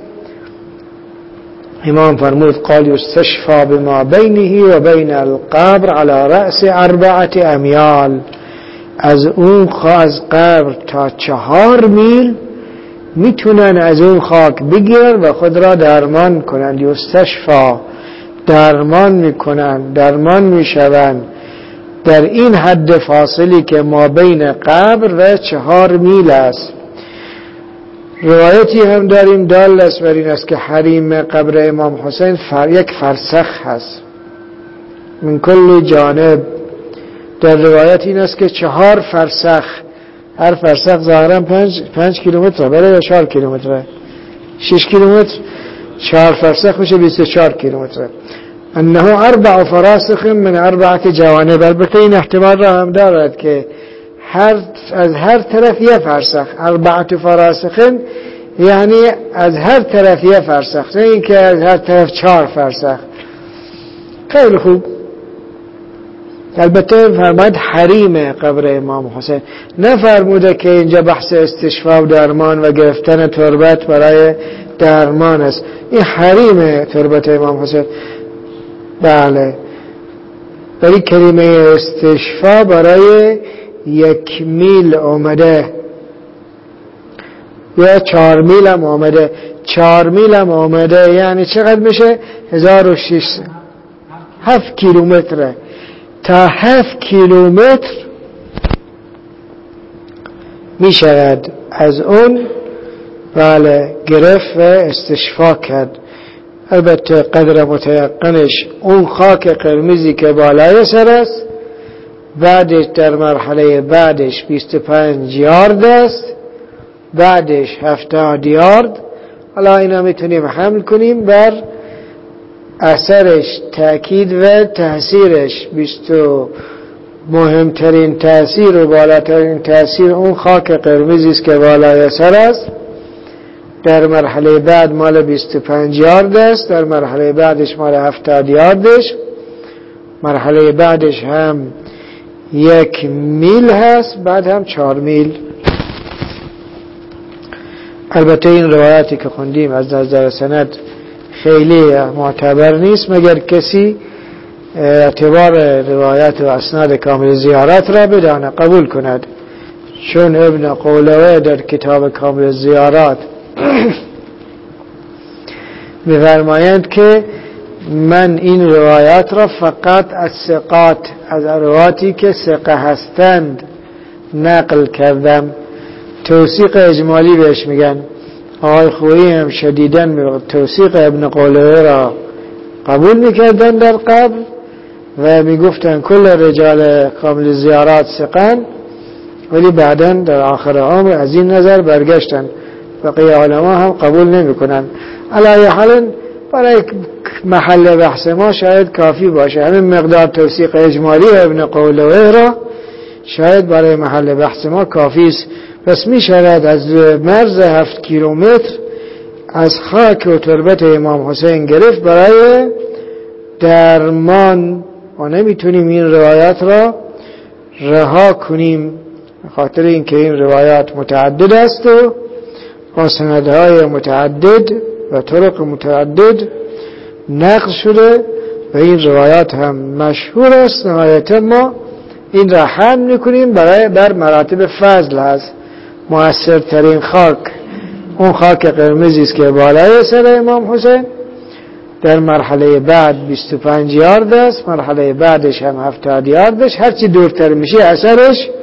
امام فرمود قال یستشفى بما بینه و بین القبر على رأس 4 امیال. از قبر تا 4 میل میتونن از اون خاک بگیرن و خود را درمان کنن. یستشفى درمان میکنن، درمان میشون در این حد فاصلی که ما بین قبر و 4 میل است. روایتی هم داریم دال است بر این است که حریم قبر امام حسین یک فرسخ هست من کل جانب. در روایت این است که 4 فرسخ، هر فرسخ ظاهرا 5 کیلومتر برای 4 کیلومتر 6 کیلومتر 4 فرسخ میشه 24 کیلومتر. انه 4 فراسخ من 4 جوانب. البته این احتمال را هم دارد که از هر طرف یه فرسخ. 4 فراسخ یعنی از هر طرف یه فرسخ، نه اینکه از هر طرف 4 فرسخ. خیلی خوب. البته فرماید حریم قبر امام حسین، نه فرموده که اینجا بحث استشفا و درمان و گرفتن تربت برای درمان است. این حریم تربت امام حسین. بله، ولی کلمه استشفا برای 1 میل آمده یا 4 میل هم آمده. 4 میل هم آمده یعنی چقدر میشه؟ 1600 7 کیلومتره. تا 7 کیلومتر می شود از اون بله گرفت و استشفا کرد. البته قدر متیقنش اون خاک قرمزی که بالای سر است، بعدش در مرحله بعدش 25 یارد است، بعدش 70 یارد. حالا اینا میتونیم حمل کنیم بر اثرش تأکید و تأثیرش. مهمترین تأثیر و بالاترین تأثیر اون خاک قرمزی است که بالای سر است. در مرحله بعد مال 25 یارد است، در مرحله بعدش مال 70 یاردش، مرحله بعدش هم 1 میل هست، بعد هم 4 میل. البته این روایتی که خوندیم از نظر سند خیلی معتبر نیست مگر کسی اعتبار روایت و اسناد کامل زیارت را بدانه قبول کند. چون ابن قولوه در کتاب کامل زیارات می‌فرمایند که من این روایات را فقط از ثقات، از رواتی که ثقه هستند نقل کردم. توثیق اجمالی بهش میگن. آقای خویی هم شدیداً توثیق ابن قولوه را قبول میکردن در قبل و میگفتن کل رجال کامل زیارات ثقن، ولی بعداً در آخر عمر از این نظر برگشتن. بقیه علما هم قبول نمیکنن. علی حال برای محل بحث ما شاید کافی باشه همین مقدار توثیق اجمالی ابن قولوه را، شاید برای محل بحث ما کافی است. پس می شود از مرز 7 کیلومتر از خاک و تربت امام حسین گرفت برای درمان. ما نمیتونیم این روایات را رها کنیم خاطر اینکه این روایات متعدد است و با سندهای متعدد و طرق متعدد نقل شده و این روایات هم مشهور است. نهایتا ما این را حمل میکنیم بر مراتب فضل هست. مؤثرترین خاک اون خاک قرمزی است که بالای سر امام حسین، در مرحله بعد 25 یارد است، مرحله بعدش هم 70 یاردش. هرچی دورتر میشه اثرش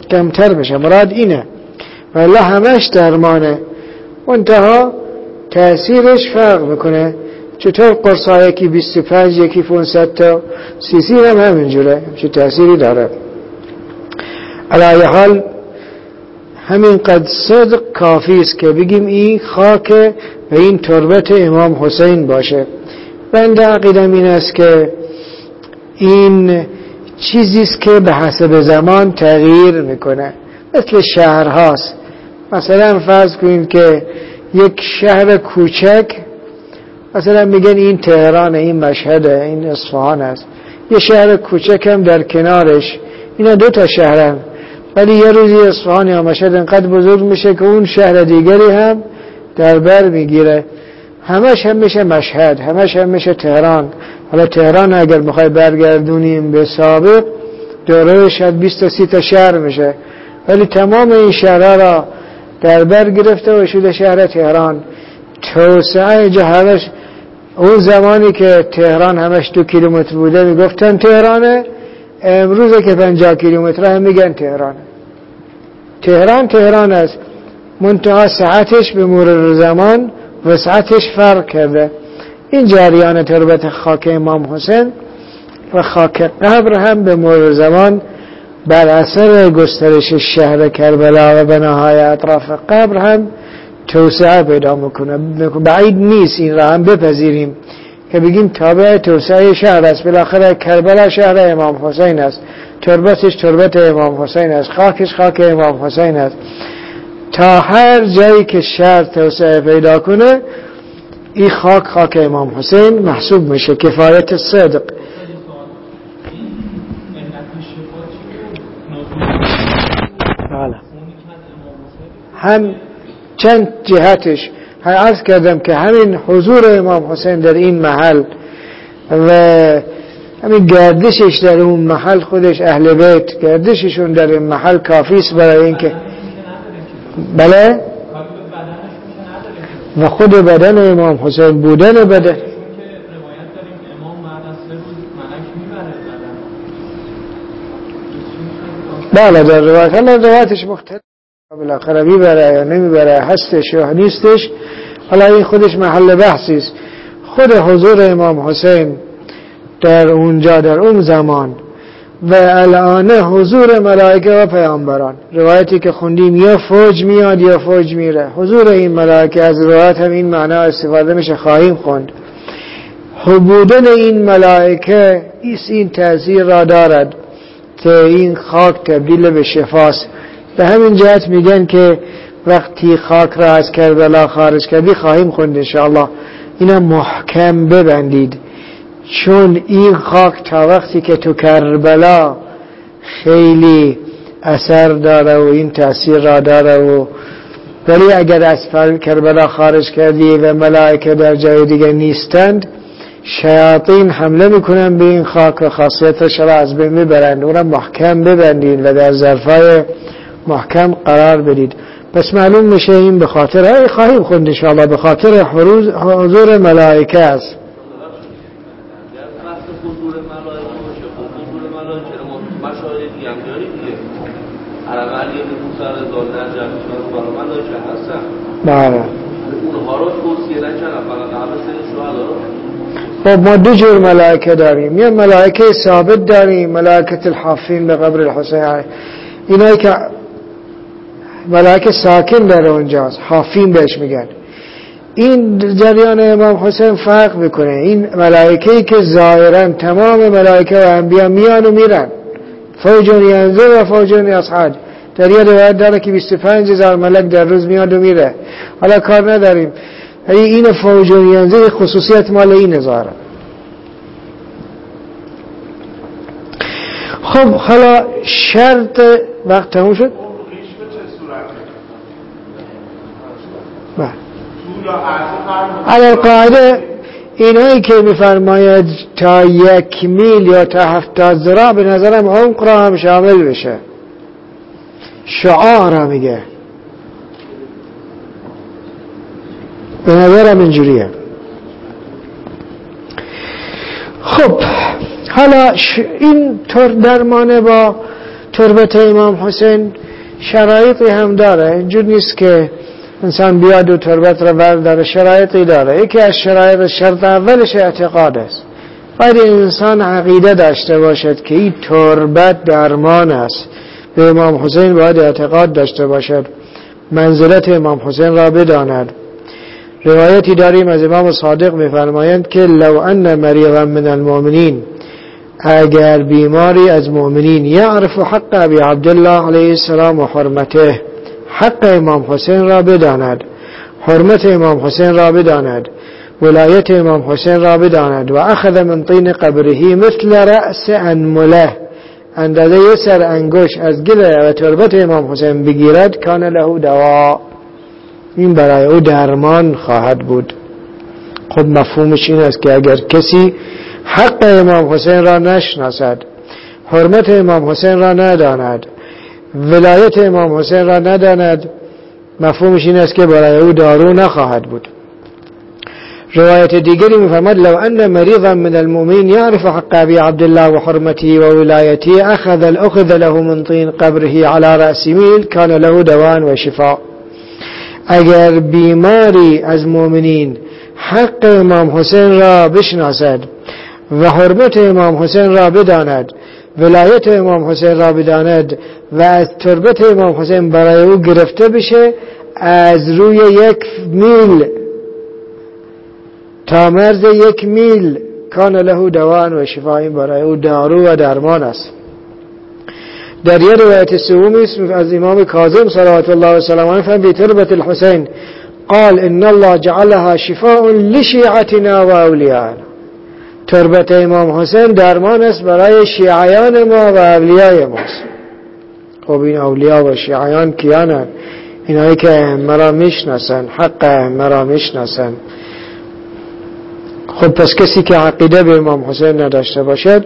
کمتر بشه. مراد اینه، ولی همش درمانه، منتها تأثیرش فرق میکنه. چطور قرصا یکی 25 یکی 500 تا سی هم همینجوره، چه تأثیری داره. علی حال همین قد صدق کافی است که بگیم این خاک و این تربت امام حسین باشه. بنده عقیدم این است که این چیزی است که به حسب زمان تغییر میکنه، مثل شهرهاست. مثلا فرض کنید که یک شهر کوچک، مثلا میگن این تهران، این مشهد، این اصفهان است. یه شهر کوچک هم در کنارش، اینا 2 تا شهرن، ولی یه روزی اصفهان یا مشهد انقدر بزرگ میشه که اون شهر دیگری هم در بر میگیره، همش هم میشه مشهد، همش هم میشه تهران. حالا تهران اگر میخوای برگردونیم به سابق، دوره شاید 20 تا 30 تا شهر میشه، ولی تمام این شهرها را در بر گرفته و شده شهر تهران. توسعه جهالش اون زمانی که تهران همش 2 کیلومتر بوده میگفتن تهرانه، امروز که 50 کیلومتر هم میگن تهرانه. تهران است، منتها ساعتش به مرور زمان وسعتش فرق کرده. این جریان تربت خاک امام حسین و خاک قبر هم به مرور زمان بر اثر گسترش شهر کربلا و بناهای اطراف قبر هم توسعه پیدا میکنه. بعید نیست این را هم بپذیریم که بگیم تابع توسعه شهر است. بالاخره کربلا شهر امام حسین است، تربتش تربت امام حسین است، خاکش خاک امام حسین است. تا هر جایی که شهر توسعه پیدا کنه، این خاک امام حسین محسوب میشه. کفایت صدق. هم چند جهتش عرض کردم که همین حضور امام حسین در این محل و همین گردشش در اون محل، خودش اهل بیت گردششون در این محل کافی است برای اینکه بله و خود بدن امام حسین بودن بدن بله در روایت، حالا روایتش مختلف، بالاخره میبره یا نمیبره، هستش یا نیستش، حالا این خودش محل بحثی است. خود حضور امام حسین در اونجا در اون زمان و الان حضور ملائکه و پیامبران، روایتی که خوندیم یا فوج میاد یا فوج میره، حضور این ملائکه، از روایت هم این معنا استفاده میشه، خواهیم خوند. بودن این ملائکه این تأثیر را دارد که این خاک تبدیل به شفاست. به همین جهت میگن که وقتی خاک را از کربلا خارج کردی، خواهیم خوند انشاءالله، اینا محکم ببندید، چون این خاک تا وقتی که تو کربلا خیلی اثر داره و این تأثیر را داره، و ولی اگر از کربلا خارج کردی و ملائکه در جای دیگه نیستند، شیاطین حمله میکنن به این خاک و خاصیتش را از بین میبرند. اون را محکم ببندید و در ظرفای محکم قرار بدید. پس معلوم میشه این به خاطر خواهیم خوند انشاءالله به خاطر حضور ملائکه است. بله خب ما 2 جور ملائکه داریم، یه ملائکه ثابت داریم، ملائکه الحافین به قبر الحسین، اینایی که ملائکه ساکن در اونجاست، حافین بهش میگن. این جریان امام حسین فرق میکنه. این ملائکه‌ای که ظاهرا تمام ملائکه و انبیا میان و میرن، فوجون ینزل و فوجون یصعد، در یه روایت داره که 25,000 ملک در روز میاد و میره. حالا کار نداریم، این فوجون ینزل خصوصیت مال این ظاهرا. خب حالا شرط وقت تموم شد؟ علی قاعده اینایی که میفرماید تا 1 میل یا تا 70 ذراع، به نظرم عمق را هم شامل بشه، شعاع را میگه، به نظرم اینجوریه. خب حالا این طور درمانه با تربت امام حسین شرایطی هم داره، اینجور نیست که انسان بیاد و تربت را برداره، شرایطی داره. یکی از شرایط، شرط اولش اعتقاد است. باید انسان عقیده داشته باشد که این تربت درمان است. به امام حسین باید اعتقاد داشته باشد، منزلت امام حسین را بداند. روایتی داریم از امام صادق می‌فرمایند که لو ان مریضا من المؤمنین، اگر بیماری از مؤمنین یعرف حق ابی عبدالله علیه السلام و حرمته، حق امام حسین را بداند، حرمت امام حسین را بداند، ولایت امام حسین را بداند، و اخذ من طین قبره مثل رأس انمله، اندازه یه سر انگشت از گل و تربت امام حسین بگیرد، کان له دوا، این برای او درمان خواهد بود. خب مفهومش این است که اگر کسی حق امام حسین را نشناسد، حرمت امام حسین را نداند، ولایت امام حسین را نداند، مفهومش این است که برای او دارو نخواهد بود. روایت دیگری می‌فرماید لو ان مریضا من المؤمنین یعرف حق ابی عبدالله و حرمته و ولایته اخذ له من طین قبره على رأس میل کان له دواء و شفاء. اگر بیماری از مؤمنین حق امام حسین را بشناسد و حرمت امام حسین را بداند، ولایت امام حسین را بداند و از تربت امام حسین برای او گرفته بشه، از روی 1 میل تا مرز 1 میل، کان له دواء و شفاء، برای او دارو و درمان است. در یه روایت سومی از امام کاظم صلوات الله و سلامه فی تربت الحسین قال ان الله جعلها شفاء لشیعتنا و اولیاءنا، تربت امام حسین درمان است برای شیعیان ما و اولیای ماست. خب این اولیاء و شیعیان کیانند؟ اینایی که مرا میشناسن، حق مرا میشناسن. خب پس کسی که عقیده به امام حسین نداشته باشد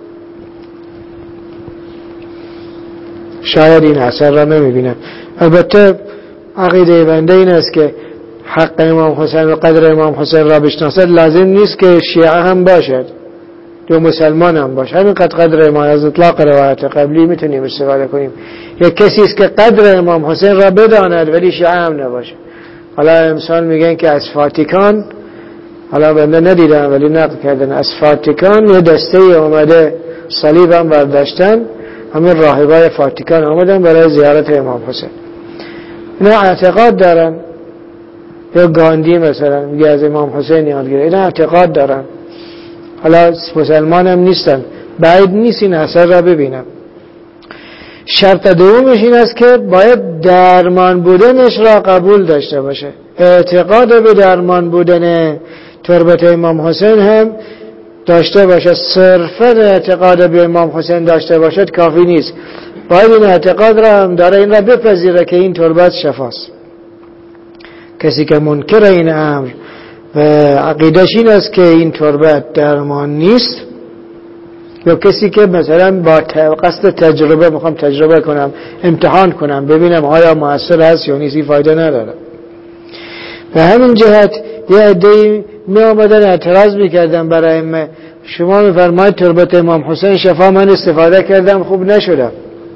شاید این اثر را نمیبینه. البته عقیده بنده این است که حق امام حسین و قدر امام حسین را بشناسد لازم نیست که شیعه هم باشد یا مسلمان هم باشد. همین قدر ما از اطلاق روایت قبلی میتونیم استفاده کنیم. یک کسی است که قدر امام حسین را بداند ولی شیعه هم نباشه. حالا امسال میگن که از فاتیکان، حالا بنده ندیدم ولی نقل کردن، از فاتیکان یه دسته اومده صلیب هم برداشتن، همین راهبای فاتیکان آمدن برای زیارت امام حسین. اینا اعتقاد دارن. یا گاندی مثلا میگه از امام حسین یاد گیره، اینا اعتقاد دارن. حالا مسلمان هم نیستن، بعید نیست این اثر را ببینم. شرط دومش این است که باید درمان بودنش را قبول داشته باشه. اعتقاد به درمان بودن تربت امام حسین هم داشته باشه. صرفا اعتقاد به امام حسین داشته باشد کافی نیست، باید این اعتقاد را هم داره، این را بپذیره که این تربت شفاست. کسی که منکر این امر و عقیدش این است که این تربت درمان نیست، یا کسی که مثلا با قصد تجربه میخوام تجربه کنم، امتحان کنم ببینم آیا مؤثر هست یا نیست، فایده نداره. به همین جهت یه عده‌ای می آمدن اعتراض میکردن برای شما میفرمایید تربت امام حسین شفا، من استفاده کردم خوب نشدم.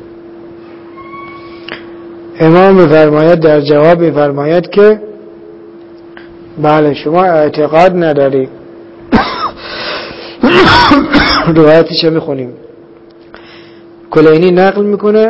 امام میفرماید در جواب میفرماید که بله شما اعتقاد نداری. روایتش میخونیم. کلینی نقل میکنه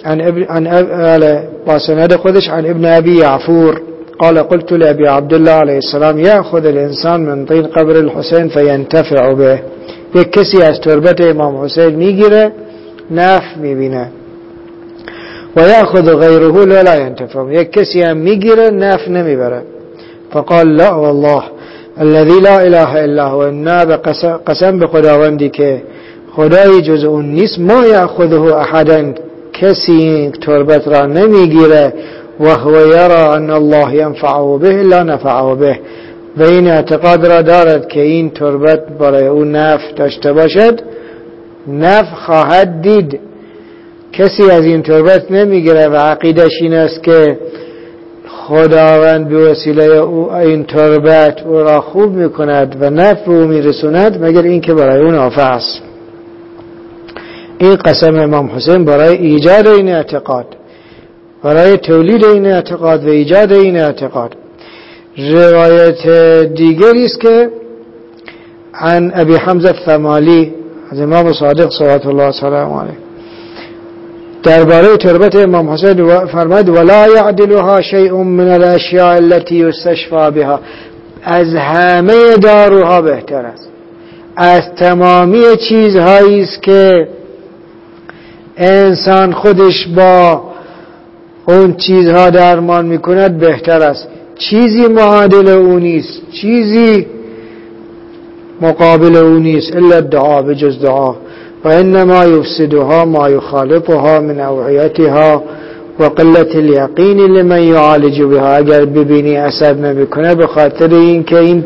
با سند خودش عن ابن ابی یعفور قال قلت لأبي عبد الله عليه السلام يأخذ الإنسان من طين قبر الحسين فينتفع به. یک کسی از تربت امام حسین میگیره نفع میبینه، و یأخذ غیره لا ينتفع، یک کسی هم میگیره نفع نمیبره. فقال لا والله الذي لا اله الا هو، نه قسم به خداوندی که خدایی جز اون نیست، ما یأخذه احدا، کسی تربت را نمیگیره و هو یرى ان الله ينفعه به لا نفعه به، و این اعتقاد را دارد که این تربت برای او نفع داشته باشد، نفع خواهد دید. کسی از این تربت نمیگیره و عقیدش این است که خداوند به وسیله او این تربت او را خوب میکند و نفع او میرسوند، مگر این که برای او نافع است. این قسم امام حسین برای ایجاد این اعتقاد، برای تولید این اعتقاد و ایجاد این اعتقاد. روایت دیگری است که عن ابی حمزه الثمالی از امام صادق صلوات الله سلام علیه درباره تربت امام حسین فرمود ولا یعدلها شیء من الاشیاء التي یستشفى بها، از همه داروها بهتر است، از تمامی چیزهایی است که انسان خودش با اون چیزها درمان میکند بهتر است. چیزی معادل او نیست، چیزی مقابل او نیست الا الدعا، بجز دعا. و انما یفسدها ما یخالطها من اوعیتها و قلت الیقین لمن یعالج بها. اگر ببینی اثر نمیکنه به خاطر اینکه این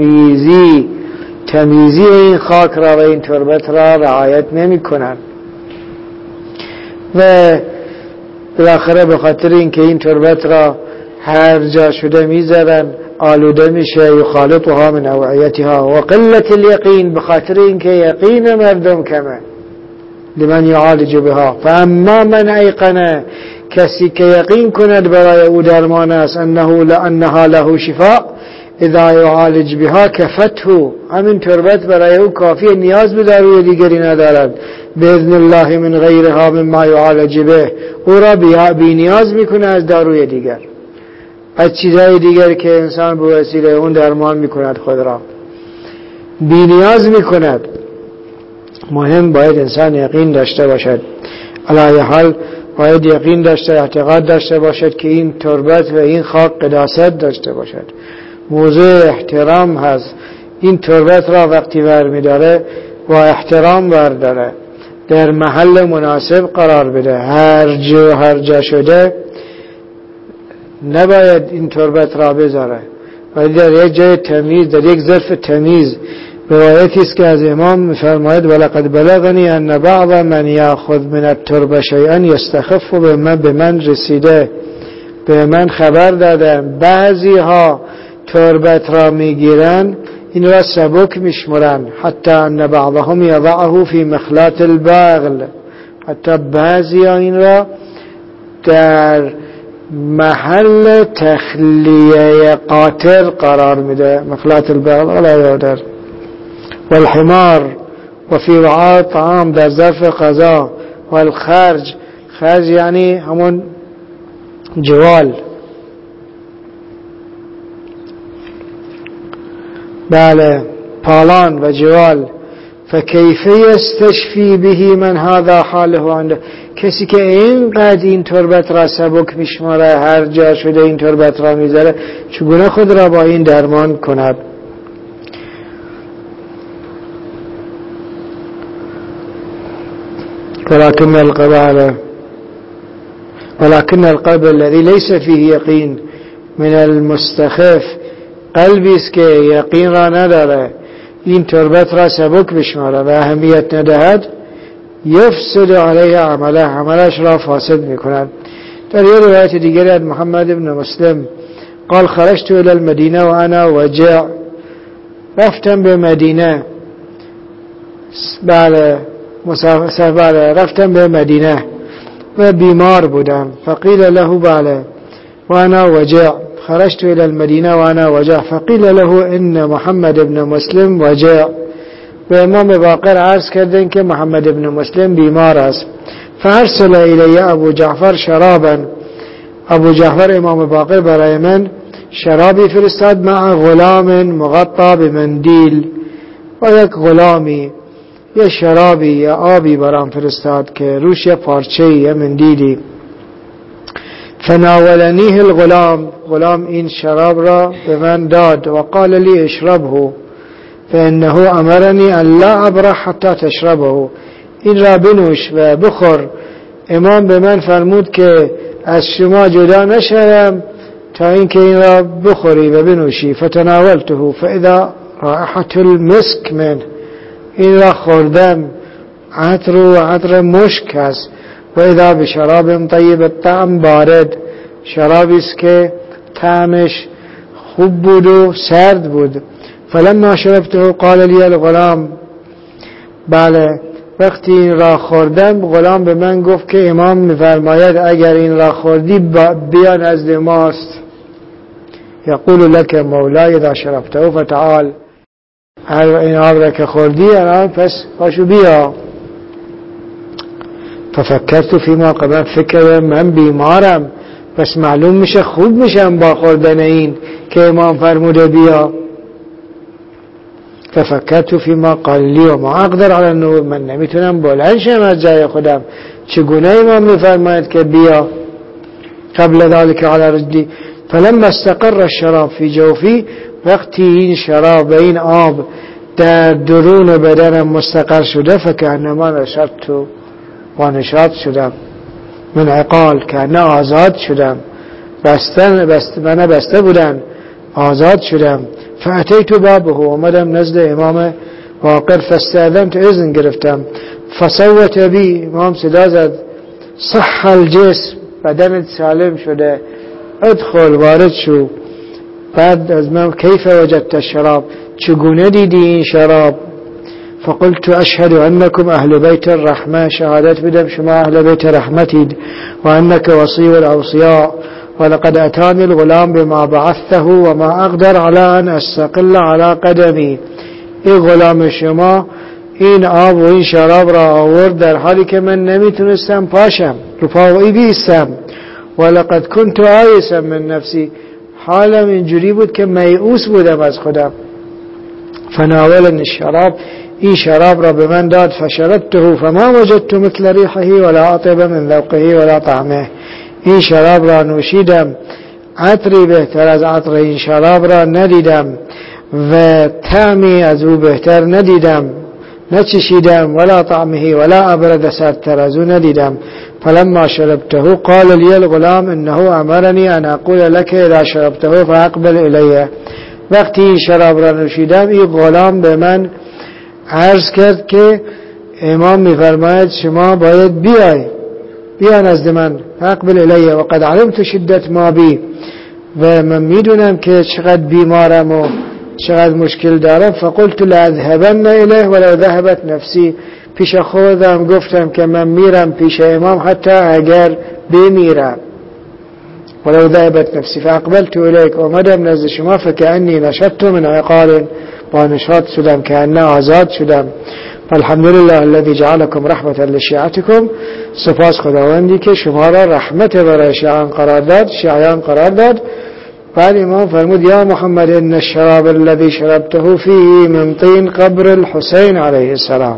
تمیزی این خاک را و این تربت را رعایت نمیکنن و بالاخره به خاطر اینکه این تربت را هر جا شده میذارن آلوده میشه. یخالطها من اوعیتها و قلت الیقین، به خاطر اینکه یقین مردم کمه. لمن یعالج بها فاما من ایقنه، کسی که یقین کند برای او درمان است انها له شفاء اذا یعالج بها کفته، همین تربت برای او کافی، نیاز به داروی دیگری ندارد. باذن الله من غیرها مما یعالج به، او را بی نیاز میکنه از داروی دیگر، از چیزهای دیگر که انسان به وسیله اون درمان میکند خود را بی نیاز میکند. مهم باید انسان یقین داشته باشد، علی حال باید یقین داشته، اعتقاد داشته باشد که این تربت و این خاک قداست داشته باشد. موضوع احترام هست. این تربت را وقتی برمیداره و احترام برداره، در محل مناسب قرار بده، هر جا شده نباید این تربت را بذاره، باید در یک جای تمیز، در یک ظرف تمیز. روایتی است که از امام می‌فرماید ولقد بلغنی ان بعض من یاخذ من التربه شیئا یستخف به من رسیده، به من خبر دادن بعضی ها تربت را میگیرن این را سبک میشمرن، حتی ان بعضهم یضعه فی مخلات البغل، حتی بعضی ها این را در محل تخلیه قاطر قرار میده. مخلات البغل ولا یادر والحمار و فی وعاء طعام، در ظرف غذا. والخرج، خرج یعنی همون جوال، بله پالان و جوال. فکیف یستشفی به من هذا حاله عنده، کسی که اینقدر این تربت را سبک میشماره، هر جا شده این تربت را میذاره، چگونه خود را با این درمان کند؟ ولكن القلب الذي ليس فيه يقين من المستخف، قلبی است که یقین را نداره، این تربت را سبک بشماره و اهمیت ندهد، یفسد علیه عملش را فاسد میکند. در یه روایت دیگری از محمد بن مسلم قال خرجت الى المدینه و انا وجع، رفتم به مدینه، رفتم به مدینه و بیمار بودم. فقیل له بله و انا وجع، خرجت الى المدینه و انا وجع فقیل له ان محمد ابن مسلم وجع. به امام باقر عرض کردن که محمد ابن مسلم بیمار است. فارسل الی ابو جعفر شرابا، ابو جعفر امام باقر برای من شرابی فرستاد، مع غلام مغطى بمندیل، و یک غلامی یه شرابی یا آبی برام فرستاد که روش یه پارچه یه مندیلی. فناولنیه الغلام، غلام این شراب را به من داد و قال لی اشربه فانه امرنی ان لا ابرح حتی تشربه، این را بنوش و بخور، امام به من فرمود که از شما جدا نشوم تا اینکه این را بخوری و بنوشی. فتناولته فاذا رائحة المسك من، این را خوردم، عطر مشک است. و اذا بشراب طیب الطعم بارد، شرابی است که طعمش خوب بود و سرد بود. فلما شربته قال لی الغلام، بله وقتی این را خوردم غلام به من گفت که امام میفرماید اگر این را خوردی بیا نزد ماست. یقول لك مولای اذا شربته فتعال، این آب را که خوردی الان پس پاشو بیا. ففکرت فیما قبل، فکر من بیمارم پس معلوم میشه خوب میشم با خوردن این که امام فرموده بیا. ففکرت فیما قال لی و ما اقدر علی النهوض، من نمیتونم بلند شم از جای خودم، چگونه امام میفرماید که بیا. قبل ذلك على رجلی فلما استقر الشراب فی جوفی، وقتی این شراب و این آب در درون بدنم مستقر شده، فکأنما نشطت، و نشاط شدم، من عقال، که نه آزاد شدم، من بسته بودن آزاد شدم. فاتیت بابه، اومدم نزد امام واقر، فاستأذنت، اذن گرفتم. فصوت بی، امام صدا زد، صح الجسم، بدنت سالم شده، ادخل، وارد شو. بعد از من کیف وجدت الشراب، چگونه دیدی این شراب؟ فقلت اشهد انکم اهل بیت الرحمه، شهادت بدم شما اهل بیت رحمتید، و انک وصی الاوصیاء، ولقد اتانی الغلام بما بعثته وما اقدر على ان استقل على قدمی. این غلام شما این آب و این شراب را آورد در حالی که من نمیتونستم پاشم رو پاوی بیستم. ولقد كنت آیسا من نفسی، حالم اینجوری بود که میؤوس بودم از خودم. فناولنی الشراب، این شراب را به من داد. فشربته فما وجدت مثل ریحه ولا اطیب من ذوقه ولا طعمه، این شراب را نوشیدم، عطری بهتر از عطر این شراب را ندیدم و طعمی از او بهتر ندیدم، نچشیدم، ولا طعمه ولا ابرد، سردتر از او ندیدم. فلما شربته قال لي الغلام انه امرني ان اقول لك اذا شربته فاقبل الیه. وقتی این شراب را نوشیدم این غلام به من عرض کرد که امام میفرماید شما باید بیا نزد من، فاقبل الیه وقد علمت شدت ما بی، و من میدونم که چقدر بیمارم و چقدر مشکل دارم. فقلت لأذهبن الیه ولو ذهبت نفسی، پیش خودم گفتم که من میرم پیش امام حتی اگر بمیرم، ولو ذهبت نفسی. فاقبلت الیک، اومدم نزد شما، فکأنی نشطت من عقال، با نشاط شدم که انه آزاد شدم. الحمدلله الذي جعلكم رحمة لشیعتكم، سپاس خداوندی که شما را رحمت برای شیعان قرار داد. بعد امام فرمود یا محمد ان الشراب الذي شربته فيه من طين قبر الحسین علیه السلام،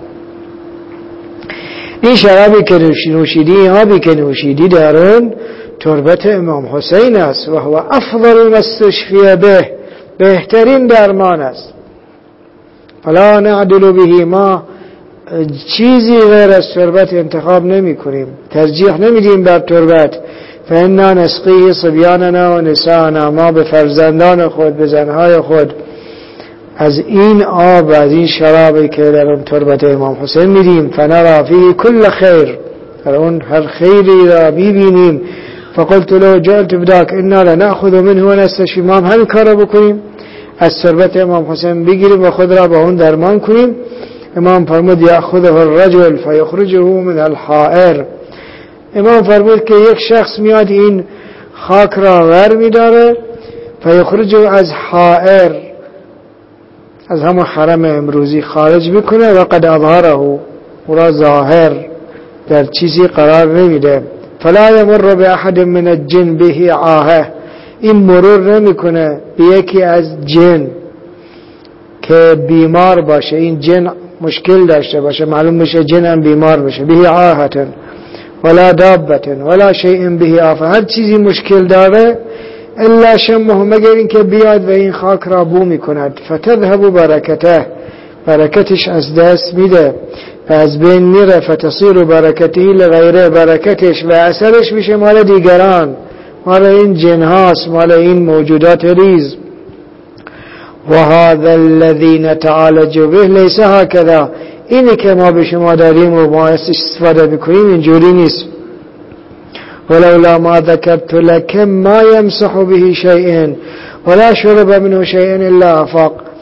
این شرابی که نوشیدی، آبی که نوشیدی در اون تربت امام حسین است، و هو افضل ما استشفی به، بهترین درمان است. فلا نعدل به، ما چیزی غیر از تربت انتخاب نمی کنیم، ترجیح نمیدیم بر تربت. فإنا نسقيه صبیاننا و نساءنا، ما به فرزندان خود، به زنهای خود از این آب، از این شرابی که در اون تربت امام حسین میدیم. فنرا فيه كل خیر، در اون هر خیری را ببینیم. فقلت له جئت بداك انا لنأخذ منه ونستشفي، ما هم کار بکنیم، از تربت امام حسین بگیریم و خود را با اون درمان کنیم. امام فرمود یأخذه الرجل فیخرجه من الحائر، امام فرمود که یک شخص میاد این خاک را ور میداره، فیخرجه از حائر، از همون حرم امروزی خارج میکنه، و قد اظهره، او را ظاهر در چیزی قرار نمیده. فلا یمر باحد من الجن به عاهه، این مرور نمیکنه به یکی از جن که بیمار باشه، این جن مشکل داشته باشه، معلوم بشه جن هم بیمار بشه، به عاهتن ولا دابتن ولا شیء به آفه، هر چیزی مشکل داره الا شمه، مگر این که بیاد و این خاک را بو میکند. فتذهب برکته، برکتش از دست میده و از بین میره. فتصیر برکته لغیره، برکتش و اثرش میشه مال دیگران، مال این جنهاست، مال این موجودات ریز. و هذا الذي نتعالج به ليس هكذا، اینی که ما به شما داریم و ما استفاده بکنیم اینجوری نیست. ولولا ما ذكرت لك ما يمسح به شيء ولا شرب منه شيء الا افاق،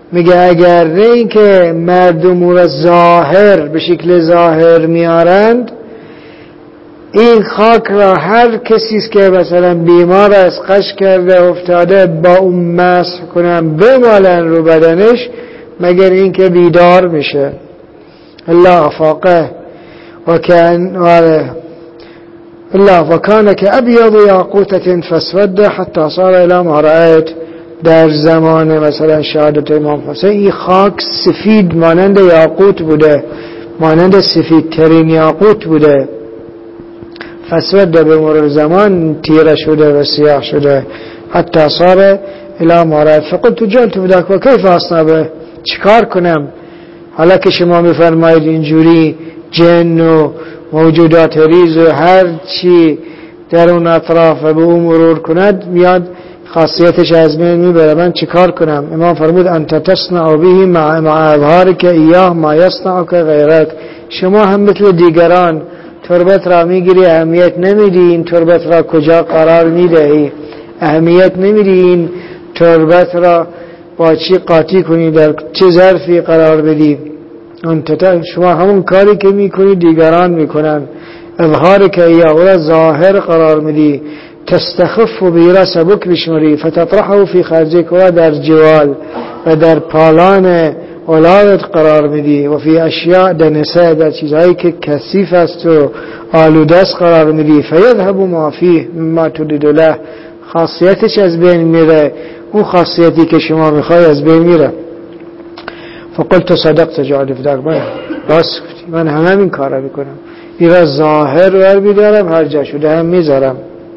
میگه اگر نه این که مردم او را ظاهر به شکل ظاهر میارند، این خاک را هر کسیست که مثلا بیمار است، قش کرده افتاده، با اون مسح کنن بمالن رو بدنش، مگر این که بیدار میشه. الله افاقه وكان كأبيض ياقوتة فاسود حتى صار الى ما رأيت. در زمان مثلا شهادت امام حسین این خاک سفید مانند یاقوت بوده، مانند سفید ترین یاقوت بوده. فاسود به مرور زمان تیره شده و سیاه شده. حتی صار الى ما رأيت فقلت جئت بذاك وكيف اصنع به، چیکار کنم حالا که شما میفرمایید اینجوری جن و موجودات ریز و هر چی در اون اطراف به اون مرور کند میاد خاصیتش از بین میبره، من چیکار کنم؟ امام فرمود انت تصنع به مع اظهارک ایاه ما یصنع که غیرک. شما هم مثل دیگران تربت را میگیری، اهمیت نمیدی این تربت را کجا قرار میدهی، اهمیت نمیدی این تربت را با چی قاطی کنی، در چه ظرفی قرار بدی. شما همون کاری که میکنی دیگران میکنن. اظهار که ایاه ظاهر قرار میدی. تستخف بیرا سبک بشمری فتطرحه فی خرجک، و در جوال و در پالان اولادت قرار میدی. و فی اشیاء دنسه، در چیزهایی که کثیف است و آلوده است قرار میدی. فیذهب ما فیه مما تريد له، خاصیتش از بین میره، اون خاصیتی که شما میخوای از بین میره. فقلت صدقت جعل فداک، من راست گفتی، من همه این کار را میکنم، این را ظاهر ور بیدارم، هر جا شده هم میذارم.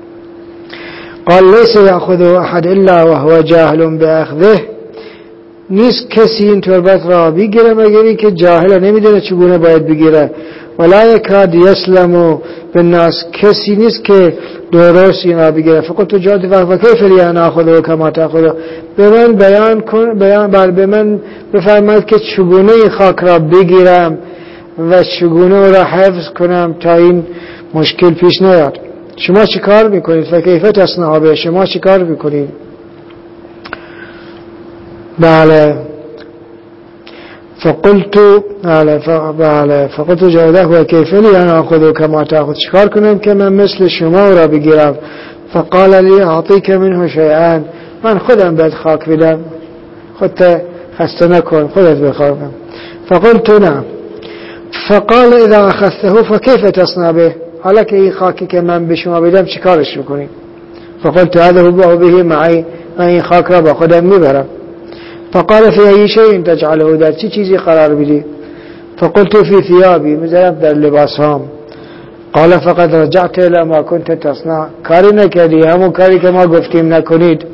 قال لیس یأخذه احد الا وهو جاهل باخذه، نیست کسی این تربت را بگیره مگر این که جاهل، نمیدونه چگونه باید بگیره. ولا یکاد یسلم بالناس، کسی نیست که درست این را بگیره. فقط جاءت فكيف لي ان اخذه كما تاخذه، به من بیان کن، به من بفرمایید که چگونه این خاک را بگیرم و چگونه او را حفظ کنم تا این مشکل پیش نیاد. شما چی کار میکنید؟ فکیف تصنع به، شما چی کار میکنید؟ بله. فقلت جاده و کیف لی انا اخذو کما تاخذ، چیکار کنم که من مثل شما را بگیرم؟ فقال لی اعطیک منه شیئا، من خودم بهت خاک بدم، خودت خسته نکن، خودت بخورم. فقلت نعم. فقال اذا اخذته فكيف تصنع به، حالا که این خاکی که من به شما بدم چیکارش میکنی؟ فقلت اذهب به معي، من این خاک را با خودم میبرم. فقال في أي شيء تجعله، در چی چیزی قرار بدی؟ فقلت في ثيابي، میذارم در لباسام. قال فقد رجعت الى ما كنت تصنع، کاری نکردی، همون کاری که ما گفتیم نکنید.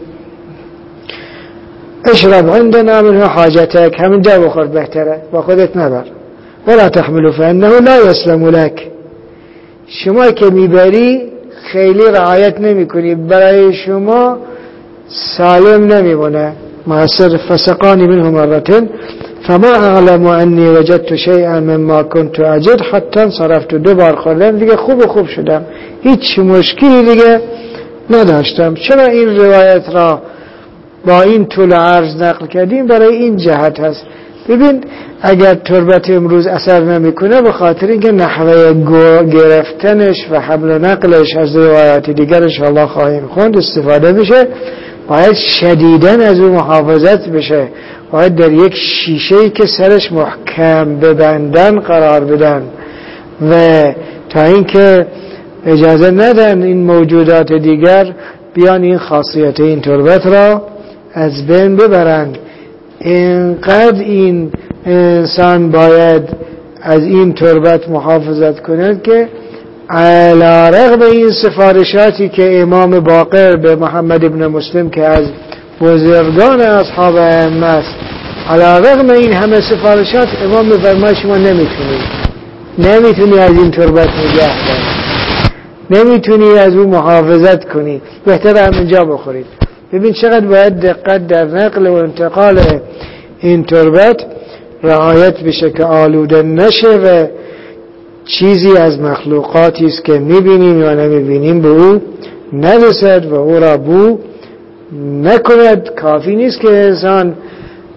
اشرب عندنا منه حاجتك، همین جا بخور بهتره، با خودت نبر. ولا تحمله فانه لا يسلم لك، شما که میبری خیلی رعایت نمی کنی، برای شما سالم نمیمونه. معصر فسقانی منه مرتين فما اعلم انی وجدت شیئا مما كنت اجد حتی انصرفت، دوبار خوردم دیگه خوب شدم، هیچ مشکلی دیگه نداشتم. چرا این روایت را با این طول عرض نقل کردیم؟ برای این جهت هست. ببین اگر تربت امروز اثر نمیکنه به خاطر اینکه نحوه گرفتنش و حمل و نقلش از روایات دیگر انشاءالله خواهیم خوند استفاده بشه، باید شدیداً از اون محافظت بشه، باید در یک شیشه‌ای که سرش محکم ببندن قرار بدن و تا اینکه اجازه ندن این موجودات دیگر بیان این خاصیت این تربت را از بین ببرند. اینقدر این انسان باید از این تربت محافظت کند که علی رغم این سفارشاتی که امام باقر به محمد ابن مسلم که از بزرگان اصحاب ائمه است، علی رغم این همه سفارشات امام می‌فرماید شما نمیتونی از این تربت نگه داری، نمیتونی از اون محافظت کنی، بهتر همینجا بخورید. ببین چقدر باید دقت در نقل و انتقال این تربت رعایت بشه که آلوده نشه و چیزی از مخلوقاتی است که میبینیم یا نمیبینیم به او نرسد و او را بو نکند. کافی نیست که انسان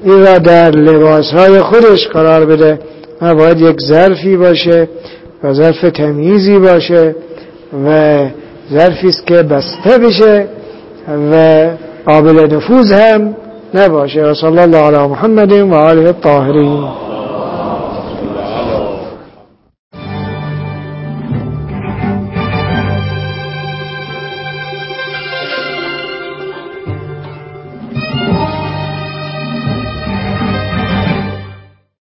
این را در لباسهای خودش قرار بده. و باید یک ظرفی باشه و ظرف تمیزی باشه و ظرفی است که بسته بشه و قابل نفوذ هم نباشه. و صلی الله علی محمد و آله الطاهرین.